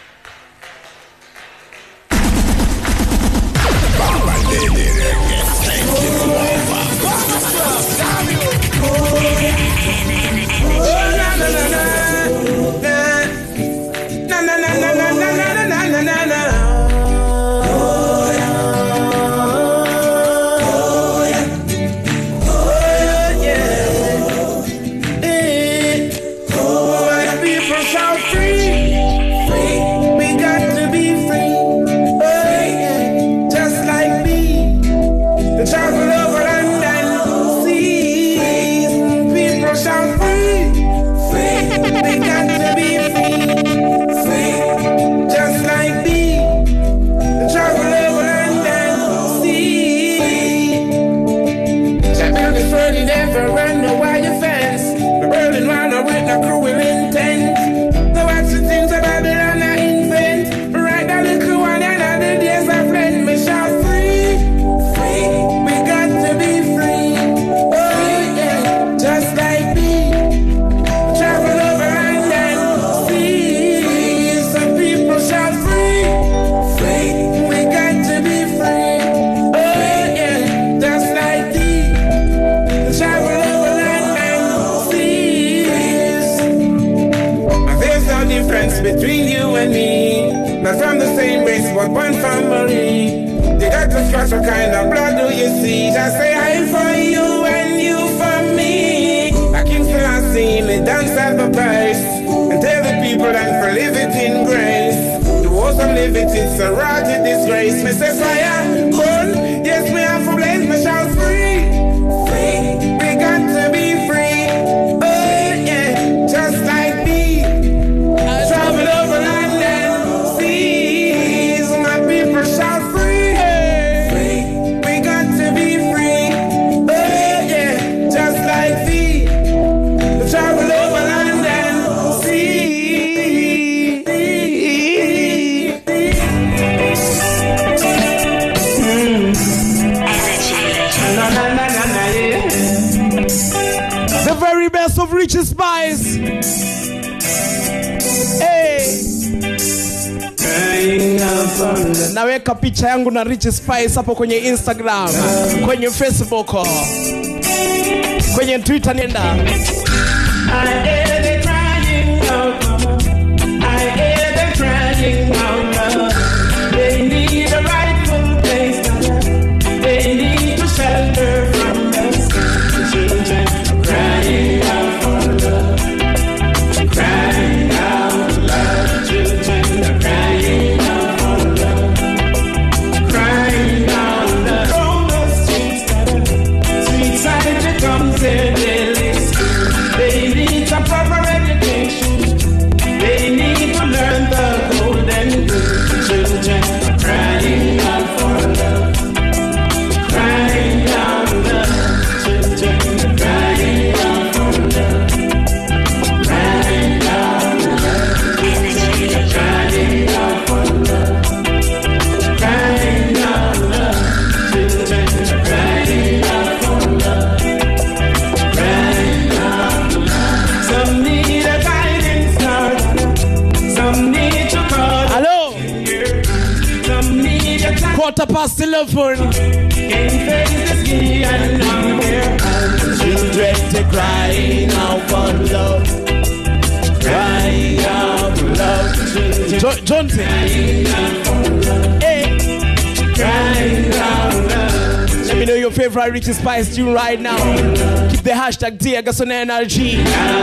One family, they got to scratch what kind of blood do you see? Just say I for you and you for me. I King Selassie, me dance at the price and tell the people that for live it in grace. The wars of live it, it's a rotted disgrace. Me say fire, burn, yes me have to blaze, me shout free. Free, we got to be free. Oh yeah, just like me. Travel over land and sea. Shout free, free, we got to be free. Oh yeah, just like thee. Travel over land and sea. of Richie Spice. Hey. Naweka picha yangu na Richie Spice hapo kwenye Instagram, kwenye Facebook, kwenye Twitter nenda. I hear them crying out, mama. I hear them crying out, mama. They need a rightful place, mama. They need to shelter from the children crying out for love, crying out love. Children are crying out for love, crying out love. From the streets, sweet side becomes a daily school. They need some proper education. They need to learn the golden rule. Children are crying out for love, crying out love. Children are crying out for love, crying out love. Children are crying out for love, crying out love. Children are crying out for love, crying out love. Some need a guiding star, some need to call. Hello. Some need a time. 11:15. Can't face the ski and on their hands. Children to crying out for love, crying out love. Children Johnson. crying out for love, Hey. crying out love. Let me know your favorite Richie Spice tune right now. Keep the hashtag Teargas on energy.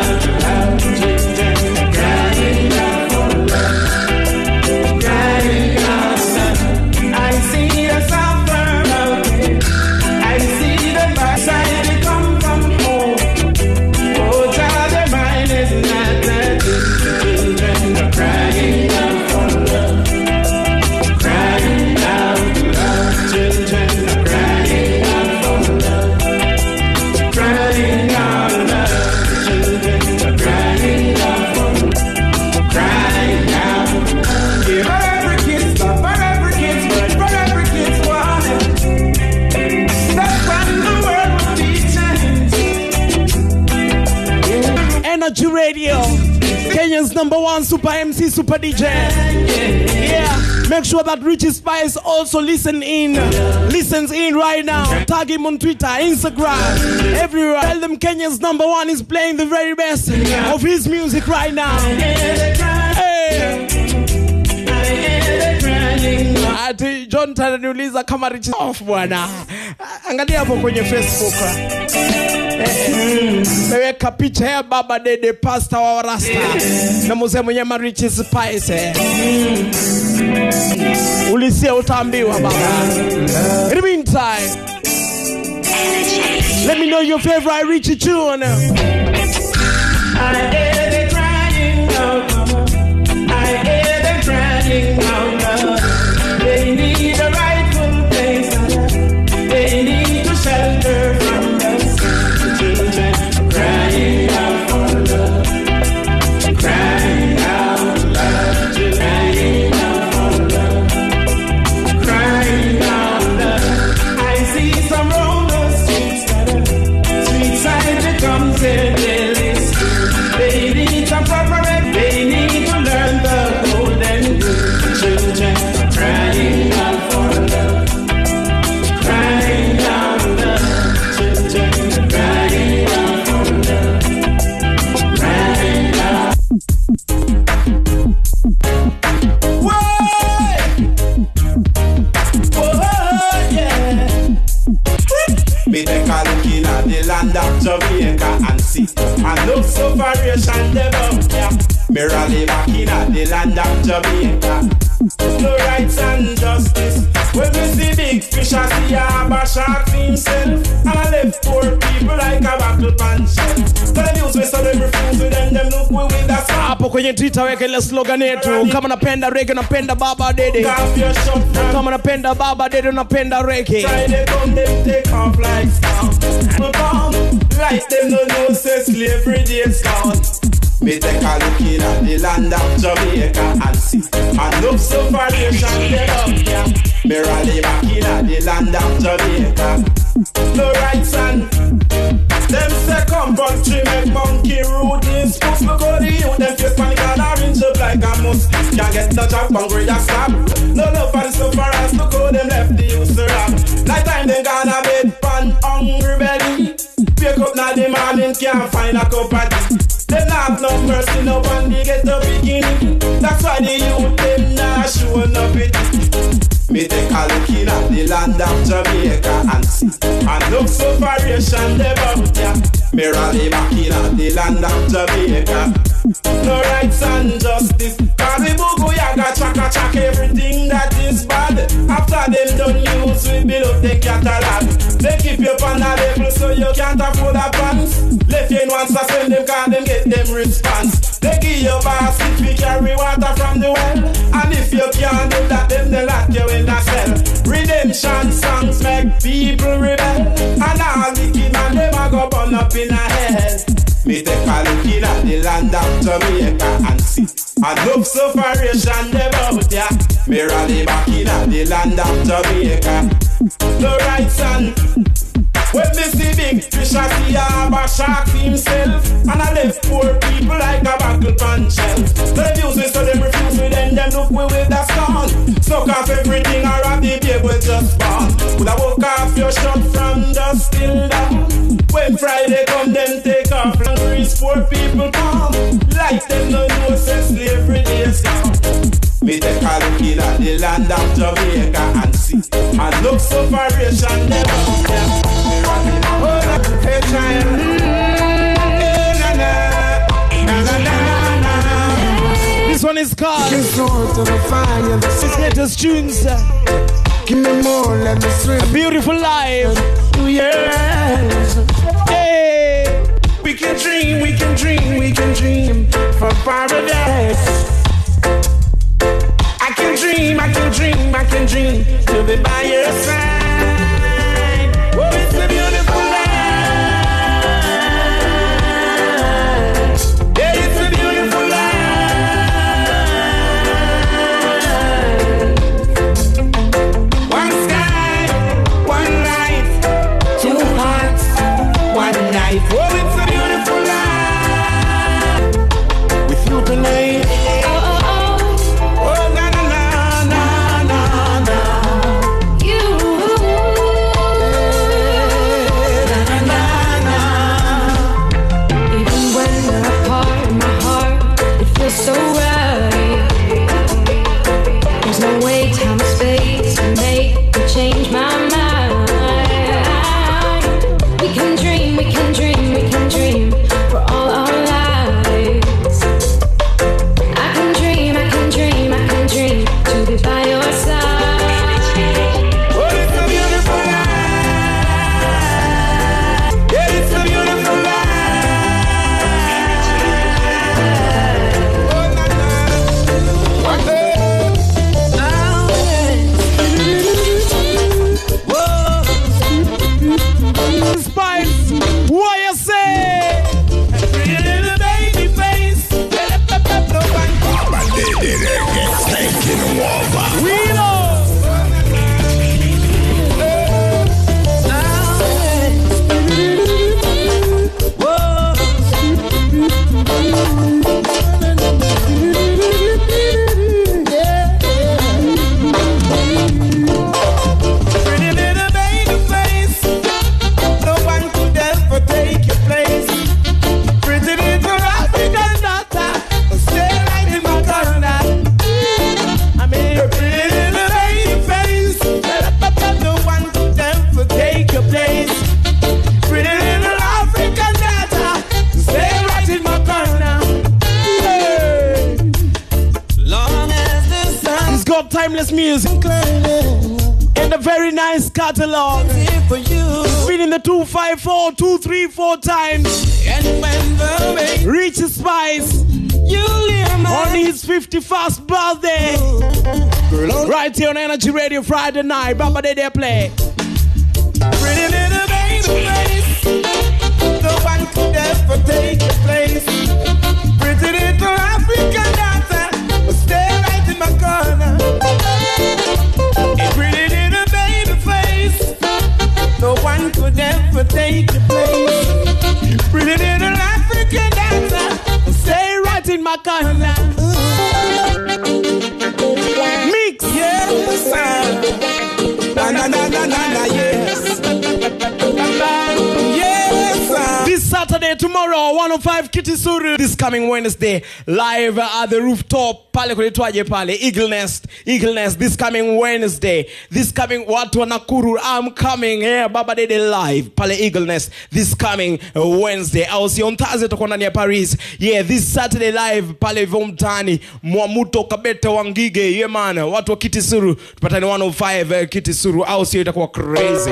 I see the suffer mountain. I see the backside they come from home. Oh, child, their mind is not that good. Children are crying out for love, crying out love. Children are crying out for love, crying out love. Children are crying out for love, crying out love. Give every kid stuff, for every kid's word, for every kid's wanted. That's when the world will be changed. Energy Radio, Kenya's #1 super MC, super DJ. Yeah, make sure that Richie Spice also listens in right now. Tag him on Twitter, Instagram, everywhere. Tell them Kenya's #1 is playing the very best of his music right now. Hey. Ati John tananiuliza kama Richie off bwana. Angalia hapo kwenye Facebook. Meweka picha ya Baba Dede, pastor wa Rasta, na mzee mwenye Richie Spice. Ulisia utaambiwa baba. In the meantime, let me know your favorite Richie tune. I hear them crying out, mama. I hear them crying out, mama. They need a rightful place, mama. They need to shelter from the sun. Children crying out for love, crying out love. Crying out for love, crying out love. I see some round the streets, street side becomes a daily school. They need some proper ed, they need to learn the golden rule. Children are crying out for love, crying out love. Children are crying out for love, crying out. Me take a look in at the land of Jamaica and see and look so variation develop, yeah. Me rally back in at the land of Jamaica. No rights and justice. When we see big fish, I see a shark himself. And I left poor people like a battle punch. Tell the news we saw them refuse with them look we with that. Hapo kwenye Twitter weka ile slogan yetu. Kama napenda reggae, napenda Baba Dede. Kama napenda Baba Dede, napenda reggae. Try they come, them take off like sound. Like them no know say slavery days gone. Me take a look in at the land of Jamaica and see and look so variation develop, yeah. Me rally back in at the land of Jamaica. No rights and them say come country make monkey no jump hungry a stop. No love for the sufferers, look how them left the youth to rap. Night time they gonna bed pan hungry belly. Wake up now the morning, can't find a cup of tea. They not no mercy, no one they get the beginning. That's why the youth them not showing up it. Me take a look in at the land of Jamaica and see. And look so variation they bout ya. Me rally back in at the land of Jamaica. No rights and justice. Cause the Bugu Yaga chaka chaka everything that is bad. After them done use we build up the catalog. They keep you on a level so you can't afford a pants. Left you in one suspend them cause them get them response. They give you basket we carry water from the well. And if you can't do that them they lock you in a cell. Redemption songs make people rebel. And all the kid man them a go burn up in a hell. Me take a look in at the land of Jamaica and see. And love sufferation they bout ya. Me rally back in at the land of Jamaica. No rights and when me see big fish I see a shark himself. And I left poor people like a buckle pan shelf. They use me so them refuse me then them look we with a stone. Suck off everything or a baby will just born. Would I walk off your shot from dusk till dawn. When Friday come them take off and grease poor people come. Like them no know say slavery is gone. Me take a look in at the land of Jamaica and see. And look sufferation them out there. Hey child, this one is called His latest tunes. Give me more, let me swim. A beautiful life. Yes. Hey. We can dream, we can dream, we can dream for paradise. I can dream, I can dream, I can dream to be by your side. Oh, it's a beautiful life. Yeah, it's a beautiful life. One sky, one light, two hearts, one life. Oh, it's a beautiful life. With you tonight. So right. There's no way, time, or space can make me change my mind. We can dream, we can dream, we can dream for all our lives. I can dream, I can dream, I can dream to be by your side. Oh, it's a beautiful life. Yeah, it's a beautiful life. What you say? Pretty little baby face. We know. Pretty little baby face. No one could ever take your place. Pretty little African daughter, stay right in my corner. I mean, pretty little baby face. No one could ever take your place. Pretty little African daughter, stay right in my corner. Hey. Long as the sun. He's got timeless music and a very nice catalog. It's been in the 254, 234 times. And when the way reaches Spice on his 51st birthday. Right here on Energy Radio Friday night. Baba they play. Pretty little baby face. No one could ever take your place. Pretty little African dancer, stay right in my corner. A pretty little baby face. No one could ever take your place. Pretty little African dancer, stay right in my corner. Yeah, tomorrow 105 Kitisuru. This coming Wednesday, live at the rooftop. Pale kulitwaje pale Eagle Nest. This coming Wednesday. This coming watu wa Nakuru. I'm coming here. Baba Dede live pale Eagle Nest. This coming Wednesday. I will see on Thursday tutakuwa ndani ya Paris. Yeah, this Saturday live pale Vomtani. Mwamuto Kabete Wangige. Yeah man, watu wa Kitisuru. Tupatane 105 Kitisuru. I will see itakuwa crazy.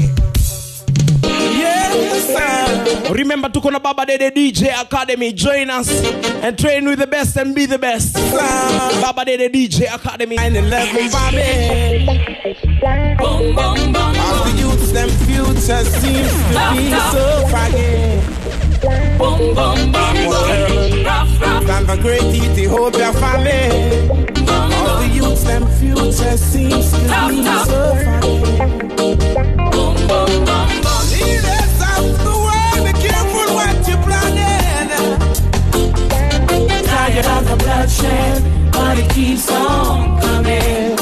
Remember to come Baba Dede DJ Academy. Join us and train with the best and be the best. Baba Dede DJ Academy. 9/11 bombing. Boom, boom, boom. All the youths, them future seems to be so foggy. Boom, boom, boom. Stand for great Ethiopia family. All the youths, them future seems to be so foggy. Boom, boom, boom. Leaders of the world, be careful what you're planning. Tired of the bloodshed, but it keeps on coming.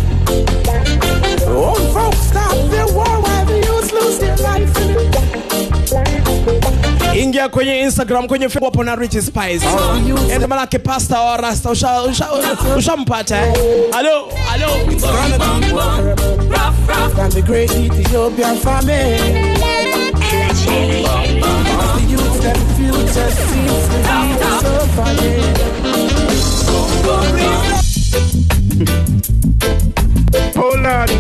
Old folks stop their war while the youth lose their life. Ingia kwenye Instagram, kwenye Facebook hapo na Rich Spice. Enda manake pasta wa Rasta ushampata. Hello. It's gonna be from the great Ethiopian family. All the youth that future seems to be so funny. Oh Lord,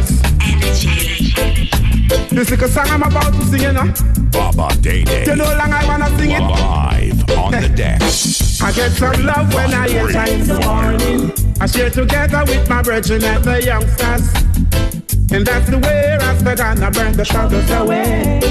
this is a song I'm about to sing, you know. Baba Dede. You know how long I wanna sing it? Live on the deck. I get some love when I hear time in the morning. I share together with my brethren and the youngsters. And that's the way Rasta gonna burn the struggles away.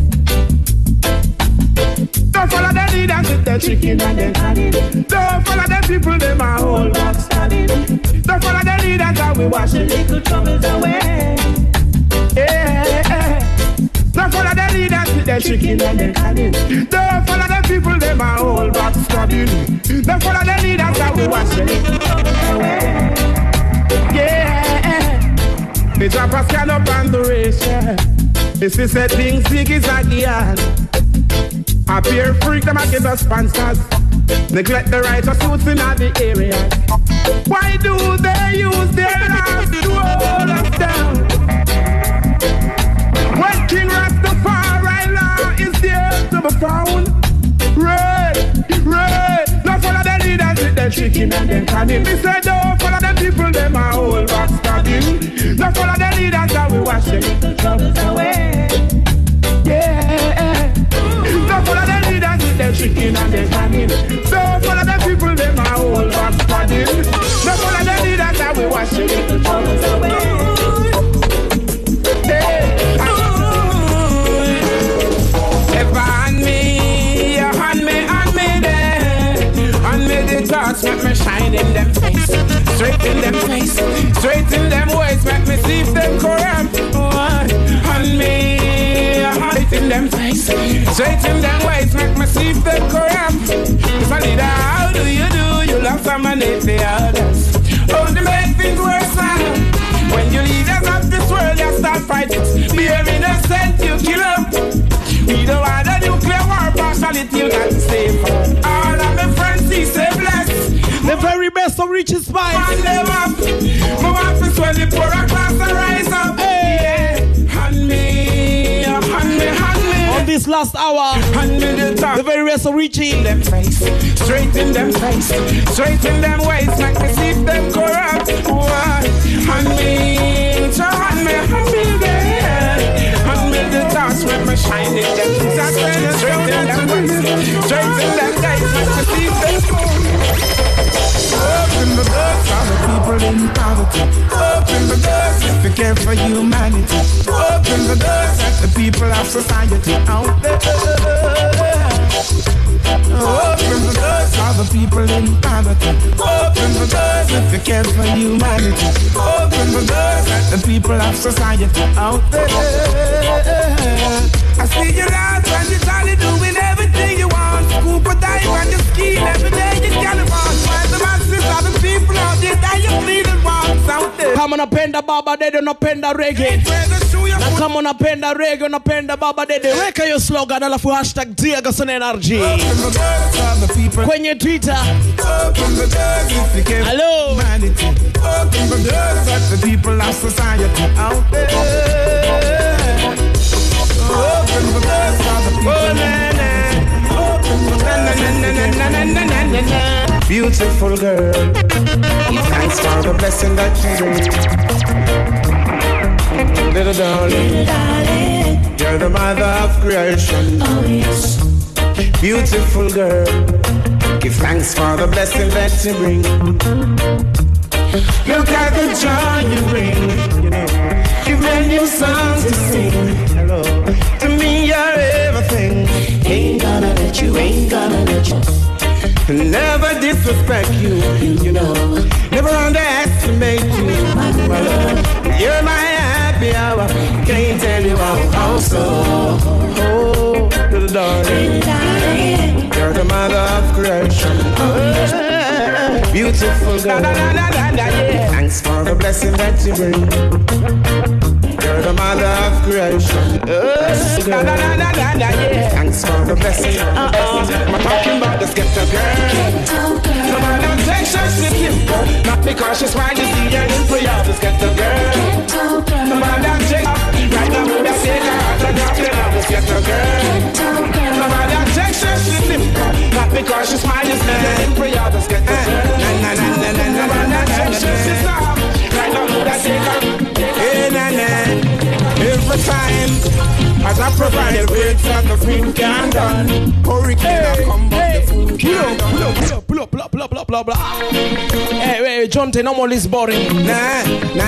Don't follow the leaders with the chicken and the honey. Don't follow the people, them a whole lot standing. Don't follow the leaders that we wash the little troubles away. Yeah. Don't follow the leaders with the chicken and the honey. Don't follow the people, them a whole lot standing. Don't follow the leaders that we wash the little troubles away. Yeah. The droppers can up on the race, yeah. This is a thing, ziggy-zaggy. I peer freak them against the sponsors. Neglect the righteous youths in all the areas. Why do they use their lives to hold us down? When King Rastafari law is there to be found. Red. Don't follow the leaders with the chicken and the canning. Me say don't follow the people, them are all backstabbing. Don't follow the leaders that we wash the little troubles away. Yeah. Don't follow the leaders with the chicken and the canning. Don't follow the people, them are all backstabbing. Don't follow the leaders that we wash the little troubles away. Thoughts make me shine in them face, straight in them face, straight in them ways, make me see if them corrupt. On me, straight in them face, straight in them ways, make me see if them corrupt. If I leader, how do? You love someone if the others. Oh, they make things worse now. When you leaders of this world, you start fighting. Be innocent, you kill up. We don't want a nuclear war, partiality, you got to save. All of my friends, see, say bless. The very best of Rich Spice. Hand them up. My wife is when the poorer class rise up. Hey. Hand me. On this last hour, hand me the top. The very best of Richie. In them face, straight in them face, straight in them ways, make me see them corrupt. Hand me there. Hand me the toss when me shine in them. Straight in them ways, straight in them days, make me see them corrupt. Open the doors for the people in poverty. Open the doors if you care for humanity. Open the doors at the people of society out there. Open the doors for the people in poverty. Open the doors if you care for humanity. Open the doors at the people of society out there. I see you out when you're trying doing everything you want. Scuba dive and you ski every day you can want. Find the masses of the people out there that you feel it wants out there. Kama unapenda Baba Dede, unapenda reggae, Na kama unapenda reggae, unapenda Baba Dede, weka hiyo slogan alafu hashtag Teargas on NRG kwenye Twitter. Hello. Open the doors of the people of society out there. Open the doors of the people. Beautiful girl, thanks for the blessing that you bring. Little darling, you're the mother of creation. Oh yes. Beautiful girl, give thanks for the blessing that you bring. Look at the joy you bring, you know. Give me new songs to sing. Hello, to me you're everything. Ain't gonna let you, ain't gonna let you. Never disrespect you, you know. Never underestimate you, my love. You're my happy hour. Can't tell you how so. Oh, little darling, you're the mother of creation. Beautiful girl, thanks for the blessing that you bring. You're the mother of creation. Thanks for the blessing. I'm talking about the skeptic girl. No matter section she's simple. Not because she's fine, you see her in prayer. The skeptic girl. No matter check up. Right now, would I say God? I'm not the skeptic girl. No matter section she's simple. Not because she's fine, you see her in prayer. The skeptic girl. No matter section she's soft. Right now, would I say God? Every time as I provide the rates and the food can done, hurricane come back the food can done. Pull up. Hey, John T, no more is boring. Nah.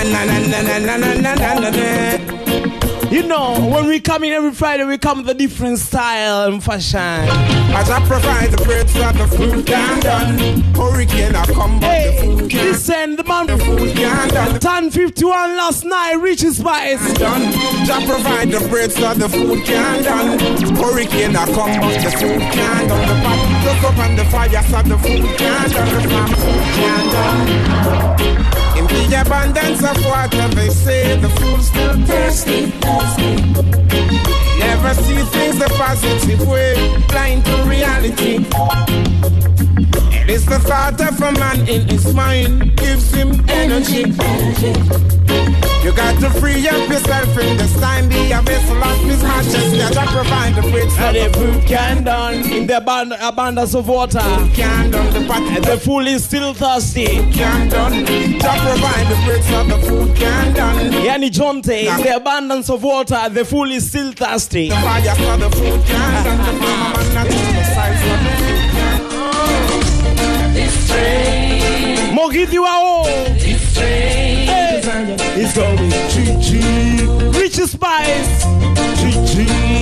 You know, when we come in every Friday, we come with a different style and fashion. As I provide the breads and the food can done, hurricane I come back the food can. Listen, the man the food can done. 10:51 last night, Richie Spice done. I provide the breads and the food can done, hurricane I come back the food can done. The pot just up and the fire so the food can done. The farm food can done. In the abundance of water, they say the fool's still thirsty. Never see things the positive way, blind to reality. It is the thought of a man in his mind, gives him energy. You got to free up yourself in this time, be a vessel of His Majesty. I provide the breaks and the food can done in the abundance of water. Can done the pot, and the fool is still thirsty. Can done. I provide the breaks of the food can done. Yani Jonte, in the abundance of water, the fool is still thirsty. The fire for the food can done. The farmer man not the size of the food can. This train, Mogidi Wao. This train, it's going GG. Richie Spice. GG.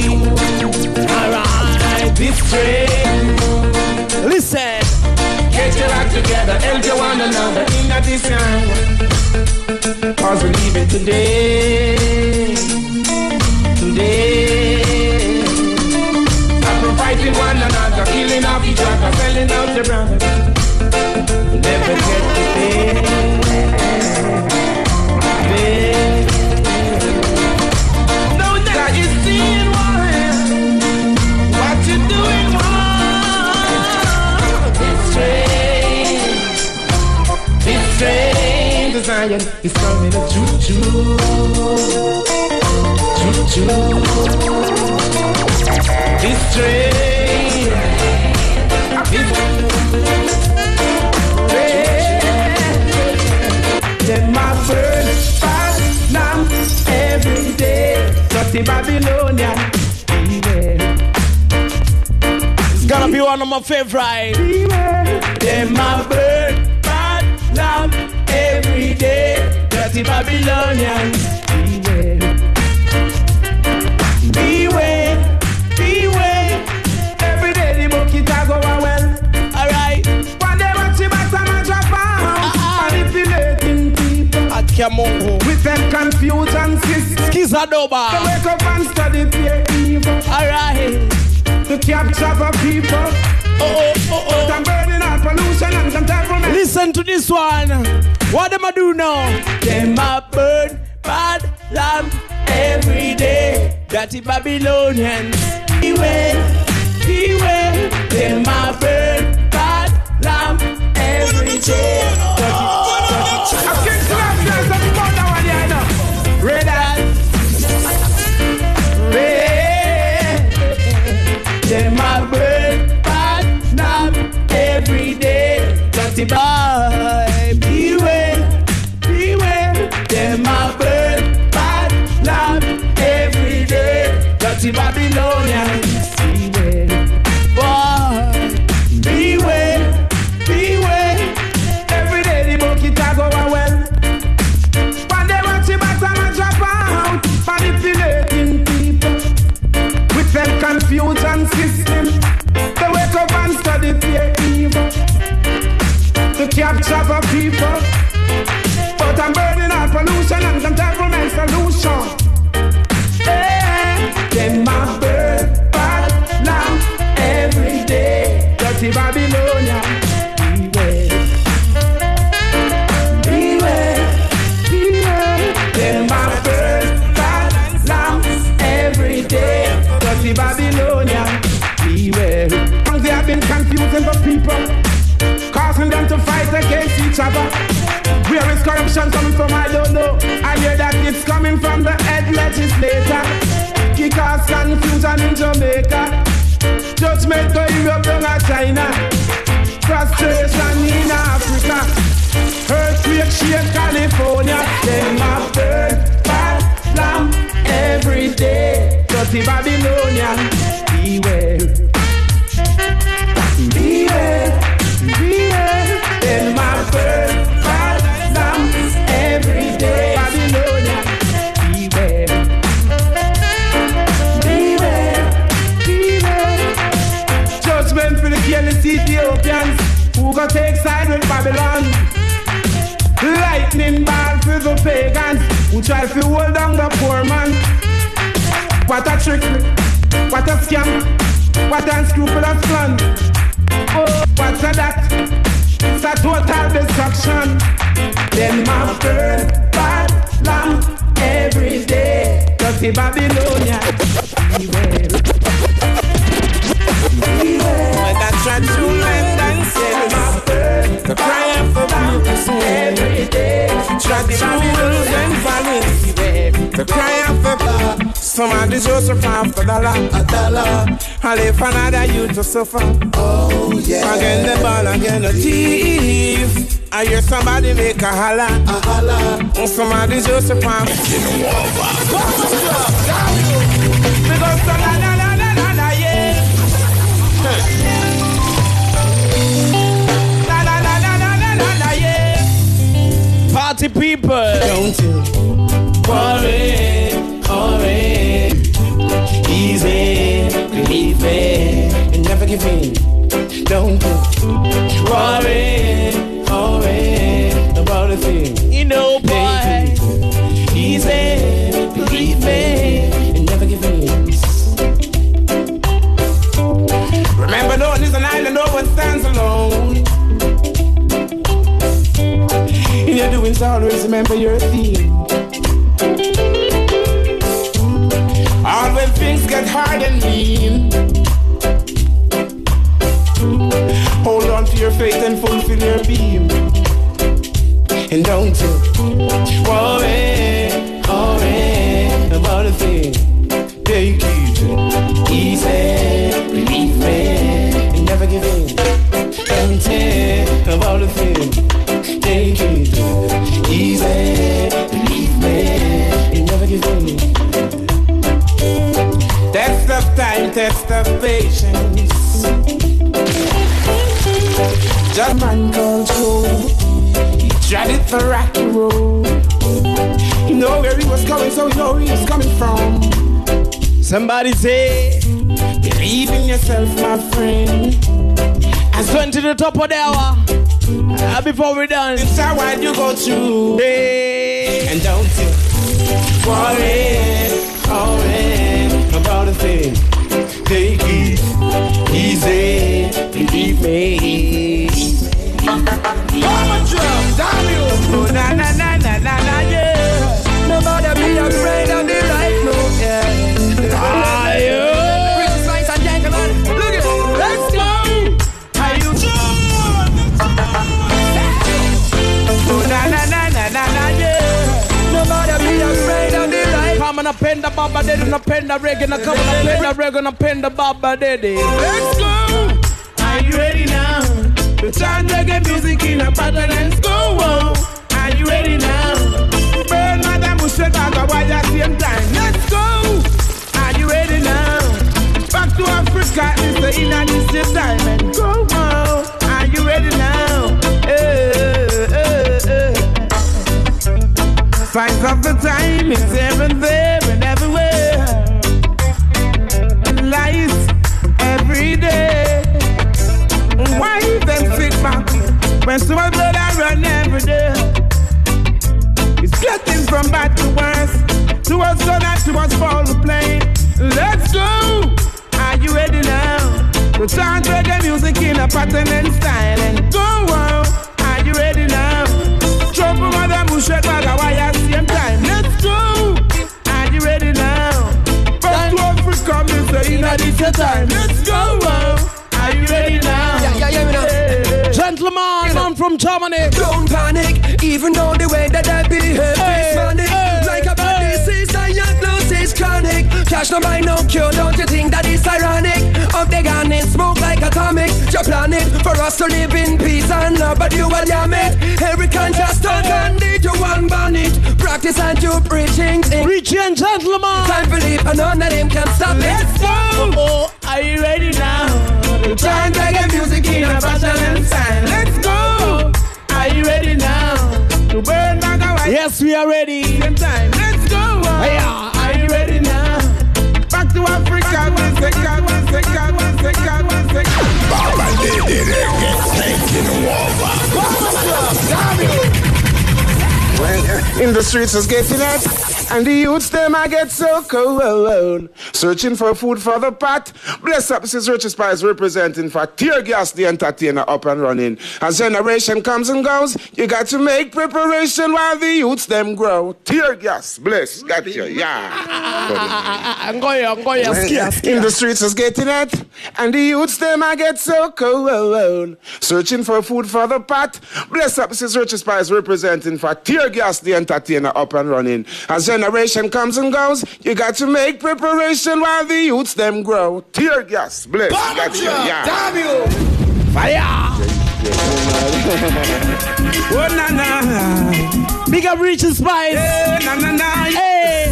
Alright, this train. Listen. Get your act together, help you one another in a this time. Cause we leave it today. After fighting one another, killing off each other, selling out your brother. Never get to pay. Know that you're seeing what you're doing wrong. This train design is coming up choo-choo. This train them my first fast lamp every day. Dirty Babylonian, it's gonna be one of my favorite. Them my bird bad lamp every day. Dirty Babylonian, beware. Every day the bucket a go well. Alright. One day watch you back and drop out. Manipulating people. With them confusion Skizadoba. They wake up and study fear evil. Alright. To capture the people. Them burning out pollution and them terrible. Listen to this one. What them a do now? Them a burn bad lamp every dirty Babylonians. Beware, beware, them a burn bad lamb every day. I can't clap guys, I'm about that one here now. Red eyes, red, them a burn bad lamb every day. Dirty boy, beware, beware, them a burn bad lamb every day. Dirty Babylonians, beware, boy, beware, beware. Every day the bucket a go well. When they watch the bottom and drop out, manipulating people with their confusion system. They wake up and study their evil to capture the people. But I'm burning out pollution and some government solution. Hey, them a burn bad lamb every day. Dirty Babylonian, beware, beware, beware. Them a burn bad lamb every day. Dirty Babylonian, beware. They have been confusing the people, causing them to fight against each other. Where is corruption coming from? I don't know. I hear that it's coming from the head legislator. He caused confusion in Jamaica. Judgment to Europe down at China. Frustration in Africa. Earthquake shake California. Them a burn bad lamb every day. Dirty Babylonian, beware, beware, beware. Them a burn bad lamb every day. Babylonian, beware, beware, beware. Judgment for the careless Ethiopians who go take side with Babylon. Lightning ball for the pagans who try to hold down the poor man. What a trick, what a scam, what an unscrupulous plan. Oh, what's that? It's a total destruction. Them a burn bad lamb every day. Dirty Babylonian, beware, beware. When I try to land and say them a burn, the cry for beauty every day. Try to lose and balance, the cry for somebody Joseph for $1. I live for another you to suffer. Oh yeah. Again the ball, again the thief. I hear somebody make a holla. Somebody Joseph for because yeah. Party people, don't you worry, worry. Easy, believe me, and never give in. Don't you worry, worry about a thing. You know, boy, easy, believe me, and never give in. Remember, no one is an island, no one stands alone. In your doings, always remember your theme. All when things get hard and mean, hold on to your faith and fulfill your beam. And don't you worry, worry about a thing. Take it easy, believe me, and never give in. Don't think about a thing. Take it easy, believe me, and never give in. Test of time, test of patience. Just man called Joe. He tried it for rocky road. He know where he was coming, so he know where he was coming from. Somebody say, believe in yourself, my friend. As going to the top of the hour. Before we're done, it's how wide you go through. Hey. And don't you worry, worry about a thing. Take it easy, believe me. I'm a drum, damn you. Oh, na na na na na na, yeah. Nobody be afraid of the light, no, yeah. Baba Daddy napenda reggae na kama napenda reggae napenda Baba Daddy. Let's go. Are you ready now? To chant reggae music in a pattern. Let's go. Are you ready now? Burn Madam Mushetaga while at the same time. Let's go. Are you ready now? Back to Africa is the inner same time and go. Are you ready now? Signs of the time is here and there and everywhere. And lies every day. Why them sit back when so much blood I run every day? It's getting from bad to worse. Towards good and towards fall to play. Let's go. Are you ready now? To chant reggae music in a pattern and style and go on. Are you ready now? Trouble mother Mushet Bagawai at the same time. Let's go. Are you ready now? Back to Africa, Mr. Ina, this your time. Let's go. Are you ready now? Yeah, me now. Gentleman, I'm from Germany. Don't panic, even though the way that I behave is funny. Like a bad disease, diagnosis chronic. Cash no buy, no cure, don't you think that is ironic? Up the gun and smoke like atomic. Your planet for us to live in peace and love, but you will damn it. Every can just talk and need you one bonnet. Practice and you preaching. Preaching, gentlemen. Time believe and none of them can stop it. Let's go. Are you ready now? Chant reggae music in a fashion and style. Let's go. Are you ready now? To burn Bagawai. Yes, we are ready. Same time. Let's go. Are you ready now? Back to Africa. One second. Baba Daddy reggae taking over. Well, in the streets is getting hot, and the youths them I get so cold. Searching for food for the pot. Bless up, this is Richie Spice representing for Tear Gas, the entertainer, up and running. As generation comes and goes, you got to make preparation while the youths them grow. Tear Gas, bless, got you, yeah. I'm going, in the streets is getting hot, and the youths them I get so cold. Searching for food for the pot. Bless up, this is Richie Spice representing for Tear Gas, the entertainer, up and running. As generation comes and goes, you got to make preparation while the youths them grow. Tear Gas, bless, got you, yeah. Damn you! Fire! Oh, na, na. Big up Richie Spice! Hey, na, na, na. Hey!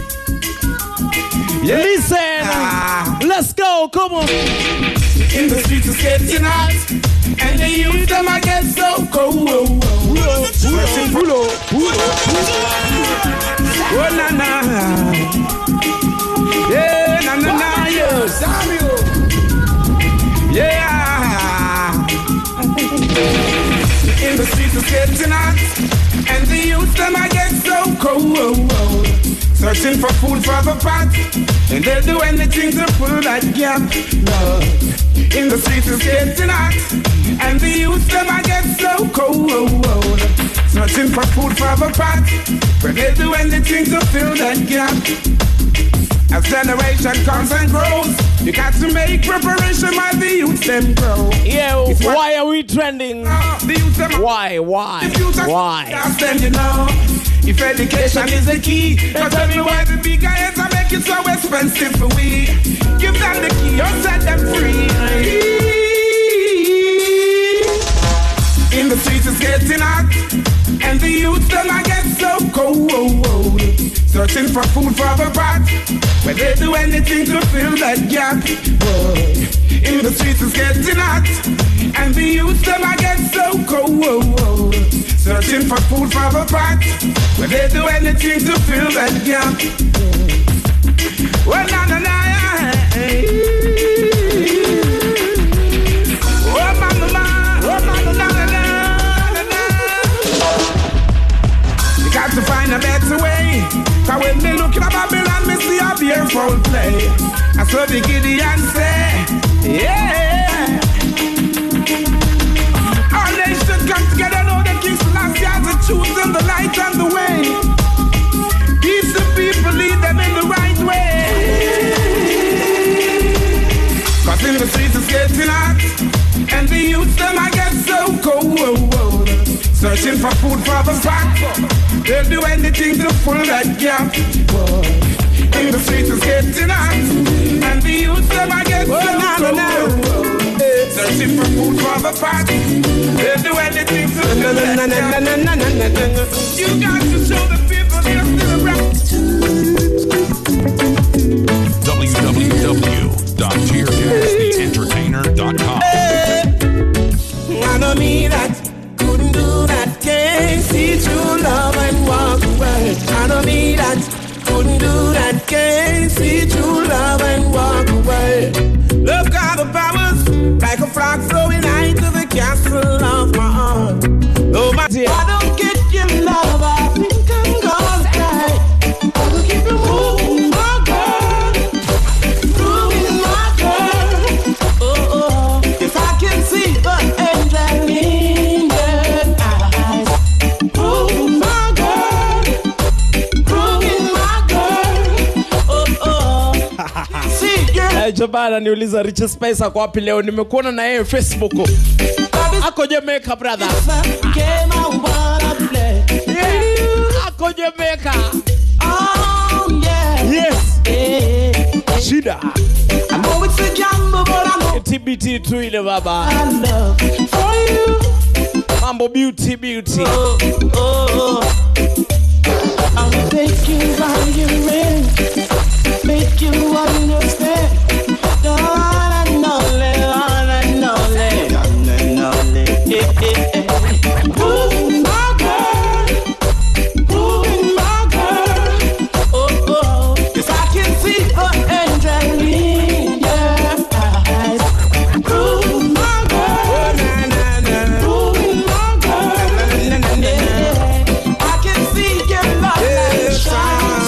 Yeah. Listen! Let's go, come on! In the streets is getting hot, and the youth them I get so cold. Oh na na, yeah na na na, yeah. In the streets is getting hot, and the youth them I get so cold. Searching for food for the pot, and they'll do anything to fill that gap. No. In the streets is getting hot, and the youth them I get so cold. Searching for food for the pot, but they'll do anything to fill that gap. As generation comes and grows, you got to make preparation while the youth them grow. Yeah, why are we trending? The youth them why? That's them, you know. If education is the key, but tell me why the big guys are making so expensive for we. Give them the key or set them free. In the streets is getting hot, and the youth them I get so cold. Searching for food for the pot, where they do anything to fill that gap. In the streets is getting hot, and the youth them I get so cold. Searching for food for the pot, where they do anything to fill that gap. Well, na na na, oh mama, oh na na na na na. You got to find a better way. Cause when they look at Babylon, me see a beautiful play. I saw the Gideon say, yeah. All nations come together, know the King Selassie has the truth and the light and the way. Teach the people, lead them in the right way. Cause in the streets it's getting hot, and the youth them I get so cold. Searching for food for the pot, they'll do anything to fill that gap. In the streets is getting hot, and the youth never get so cold. Searching for food for the pot. They'll do anything to you got to show the people they're still around. www.teargastheentertainer.com. I know me that couldn't do that. Can't see true love and walk away. I know me that couldn't do that. Can't see true love and walk away. Love got the powers like a frog flowing high to the castle of my heart. Oh my dear, I don't get your love. I think I'm gonna die. I will keep you moving, my girl. Moving, my girl. Oh, if I can see the angel in your eyes. Moving, my girl. Moving, my girl. See, girl. Jabana niuliza Richard Spice ako wapi leo, nimekuona na yeye Facebook. Ako Jamaica brother. Ako Jamaica. Oh yeah. Yes. Shida. I know it's a gamble, but I know TBT tu ile baba. I love for you. Mambo beauty. Oh. I'll take you while you're in. Make you understand. Moving my girl. Moving my girl. Oh. If I can see the angel in your eyes. Moving my girl. Moving my girl. I can see your light shine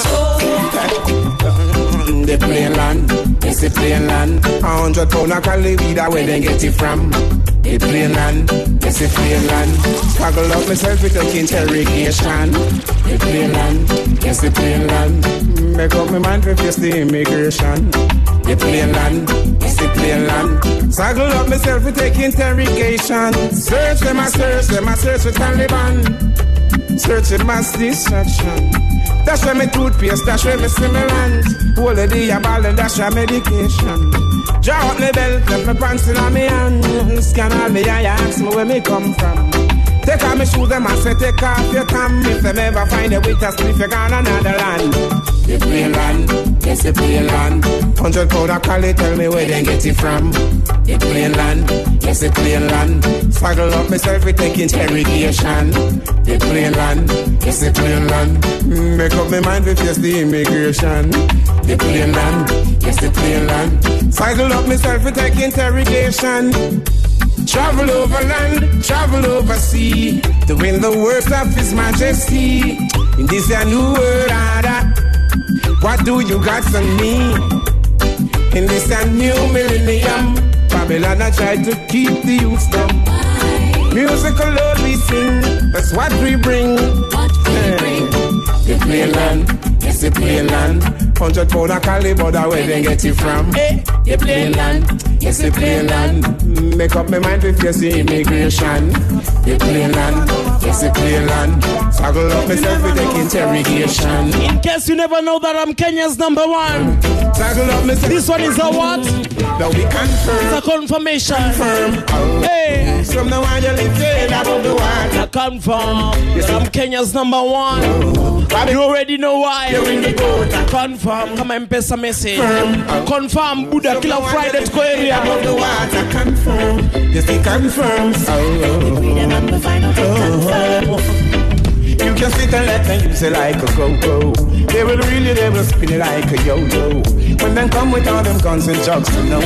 so. They play land. It's a plain land. 100 pound of Cali weed, where they get it from. It's plain land. It's a plain land. Struggle up myself with taking interrogation. It's plain land. It's a plain land. Make up my mind to face the immigration. It's plain land. It's a plain land. Struggle up myself with taking interrogation. Search them, I search with Taliban. Search with mass destruction. That's why my toothpaste, that's why my stimulant. Hold the day a ball and that's why medication. Draw up my belt, left my pants in my hand. Scan all me eye, ask me where me come from. Take off my shoes, them I say take off your cam. If them ever find a way to split, you gone another land. The plain land, yes the plain land. 100 pound of Cali, tell me where they get it from. The plain land, yes the plain land. Struggle up myself with take interrogation. The plain land, yes the plain land. Make up my mind with face the immigration. The plain land, yes the plain land. Struggle up myself with take interrogation. Travel over land, travel over sea, doing the work of His Majesty. In this new world order, what do you got for me? In this new millennium, Babylon I try to keep the youth dumb. Musical Lord we sing, that's what we bring. The plain land, yes the plain land. 100 pound of Cali, but where they get it from? The plain land, yes the plain land. Make up my mind with yes the immigration. The plain land, yes the plain land. Struggle up myself with the interrogation. In case you never know that I'm Kenya's number one. Struggle up myself. This one is a what? Now we confirm. It's a confirmation. Confirm. Hey. From the one you live dead above the water. I confirm. Yes, I'm Kenya's number one. You already know why. You're in the boat. Confirm. Come and pass a message. Confirm. Buddha Killer Friday to area. Above the water. Confirm. Yes, they confirm. You can sit and let them use it like a go-go. They will spin it like a yo-yo. When they come with all them guns and jugs, no.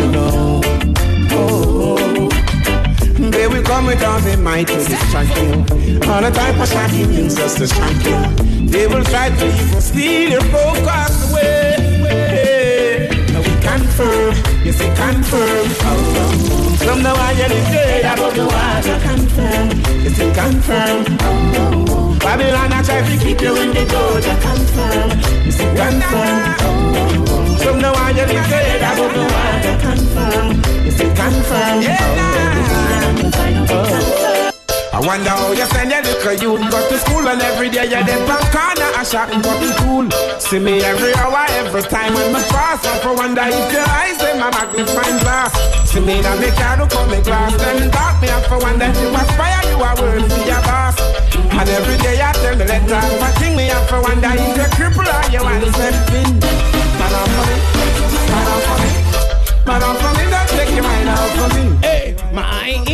They will come with all their might to distract you. All the type of shot you use just to strike you. They will try to even steal your focus away. Now we confirm, yes we confirm. From the one you live dead above the water. Confirm, yes we confirm. Babylon I try to keep you in the dojo. Confirm, yes we confirm. From the one you live dead above the water. Confirm, yes we confirm. I Wonder how you send your little youth go to school and every day you're dead from corner a shot and fucking cool. See me every hour, every time when I pass. I for wonder if your eyes in my magnifying glass. See me that make you look on me glass. Then dark me up for wonder if you aspire you are worth for your boss. And every day I tell me let talk but thing me up for wonder if you cripple or you want to step in. Man up for me, man up for me. Man up for me, don't take your mind out for me. Hey, my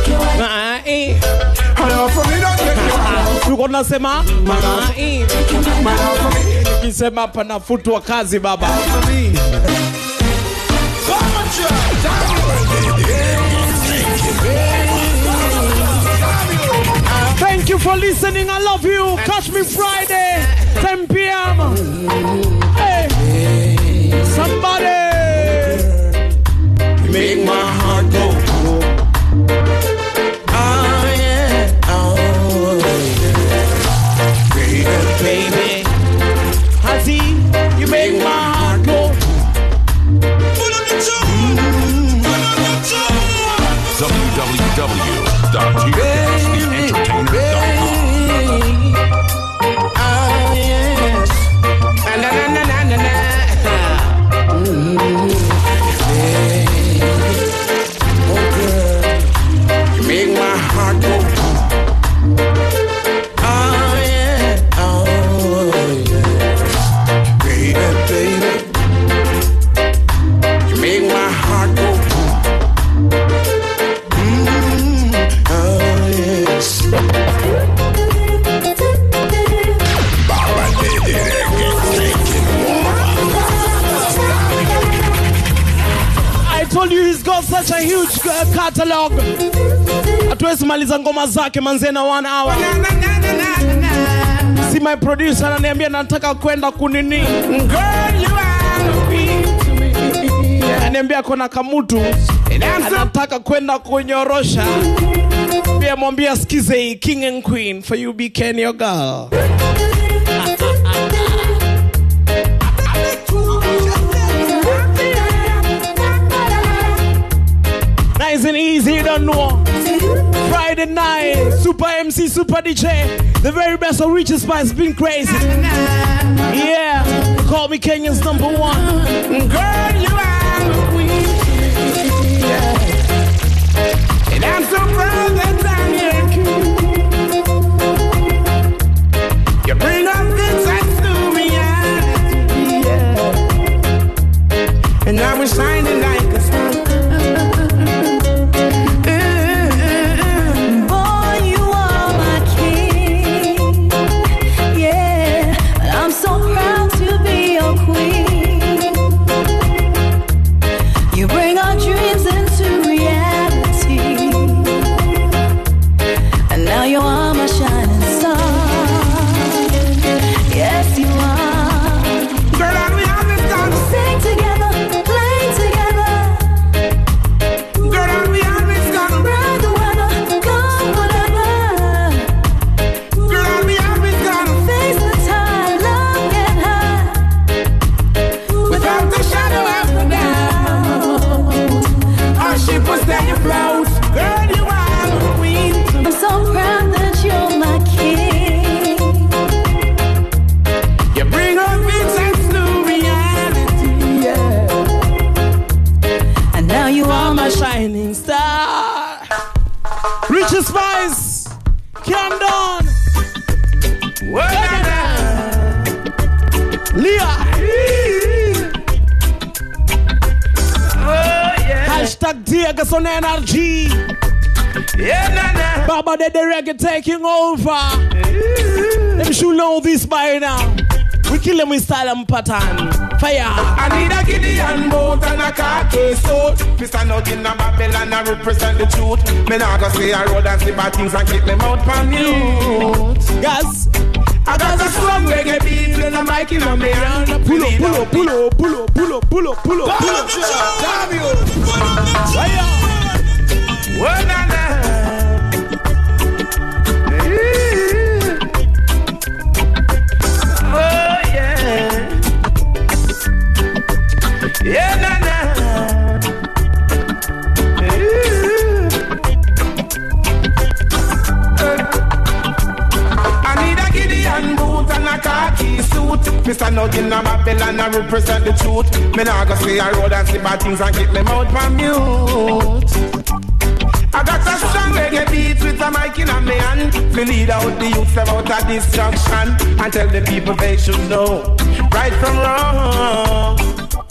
hello for me, don't take your mind out. You gonna say ma? Nikisema pana futwa kazi baba. Thank you for listening. I love you. Catch me Friday, 10 p.m. Hey, somebody make my heart go. Oh yeah, oh yeah. Baby, Hazi, you make my heart go. www.teargasentertainer.com. Oh yes, na na na na na na. Oh girl, you make my heart go. Oh yeah, oh yeah. Baby, you make my heart go. Oh yes. I told you he's got such a huge catalog. Hatuwezi maliza ngoma zake manze na 1 hour. See my producer ananiambia nataka kwenda kunini. Girl, you are ananiambia kona kamutu. Anataka kwenda kunyorosha. Pia mwambia sikize King and Queen for you be Ken your girl. Nice and easy, you don't know. Friday night, Super MC, Super DJ. The very best of Richard Spice, been crazy. Yeah, call me Kenya's #1. Girl, you are the queen. Yeah. And I'm so proud that I'm your king. You bring up this lights to reality. Yeah. And now we're shining like a star. Shining star, Richard Spice, Camden, Leah, hashtag Diego on energy. Yeah, Baba did the reggae taking over. Them should know this by now. We kill them with style and pattern. Fire. I need a Gideon boat and a khaki suit. Mr. Nothing a Babylon and represent the truth. Me nah go say a road and see bad things and keep me mouth on mute. Guys, I got a strong reggae beat when I'm miking on me. Pull up, pull up, pull up, pull up, pull up, pull up, pull up, pull up. Fire. Well, nah, nah. Yeah, nah, nah. I represent the truth. Me nah go say I road and say bad things and keep me mouth on mute. I got a strong reggae beat with a mic in my hand to lead out the youth about a destruction and tell the people they should know right from wrong.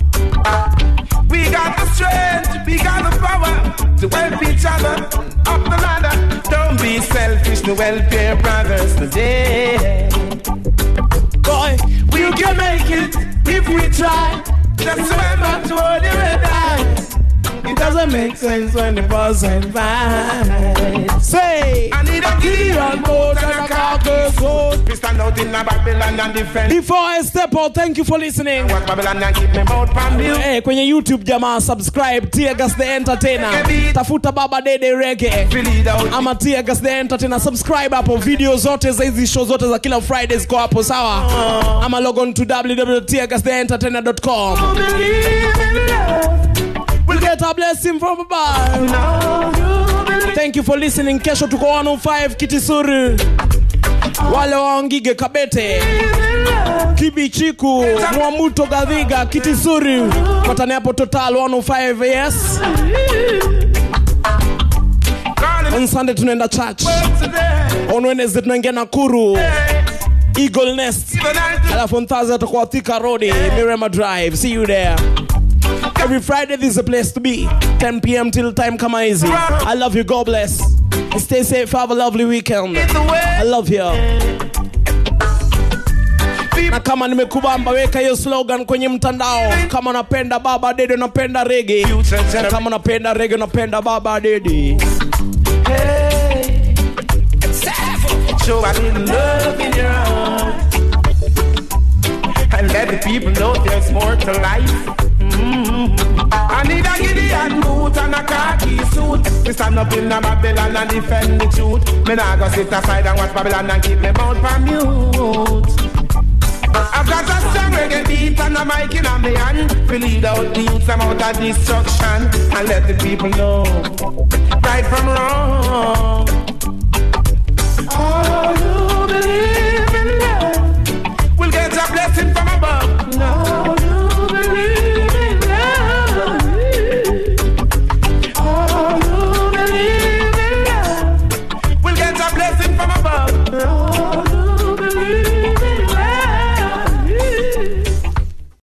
We got the strength, we got the power to help each other up the ladder. Don't be selfish to help your brothers today. Boy, we can make it if we try. Just remember to hold your red eyes. It doesn't make sense when the boss and fight. Say, I need a Gideon boat and a cargo boat. We stand out in a Babylon and defend. Before I step out, thank you for listening. What Babylon and keep me mouth from you. Hey, kwenye YouTube jamaa, subscribe Tear Gas the Entertainer. Tafuta Baba Dede Reggae. Ama Tear Gas the Entertainer. Subscribe hapo, video zote za hizi show zote za kila Fridays kwa hapo, sawa? Ama log on to www.teargastheentertainer.com. We'll get a blessing from above. Thank you for listening. Kesho tuko 105 Kitisuru. Wale waongige Kabete, Kibichiku, Mwamuto Gaviga, Kitisuru. Patane hapo Total 105, yes. On Sunday tunaenda church. On Wednesday tunaingia Nakuru, Eagle Nest. Alafu on Thursday tutakuwa Thika Road, Mirema Drive. See you there. Every Friday this is a place to be. 10 p.m. till time kama easy. I love you, God bless. Stay safe, have a lovely weekend. I love you. Na kama nimekubamba weka hiyo slogan kwenye mtandao. Kama unapenda Baba Dede unapenda reggae. Na kama unapenda reggae unapenda Baba Dede. Hey, show a little love in your heart and let the people know there's more to life. I need a Gideon boot and a khaki suit. We stand up in a Babylon and defend the truth. Me nah go sit aside and watch Babylon and keep me mouth on mute. I've got a strong reggae beat and a mic in my hand to lead out the youths out of destruction and let the people know right from wrong.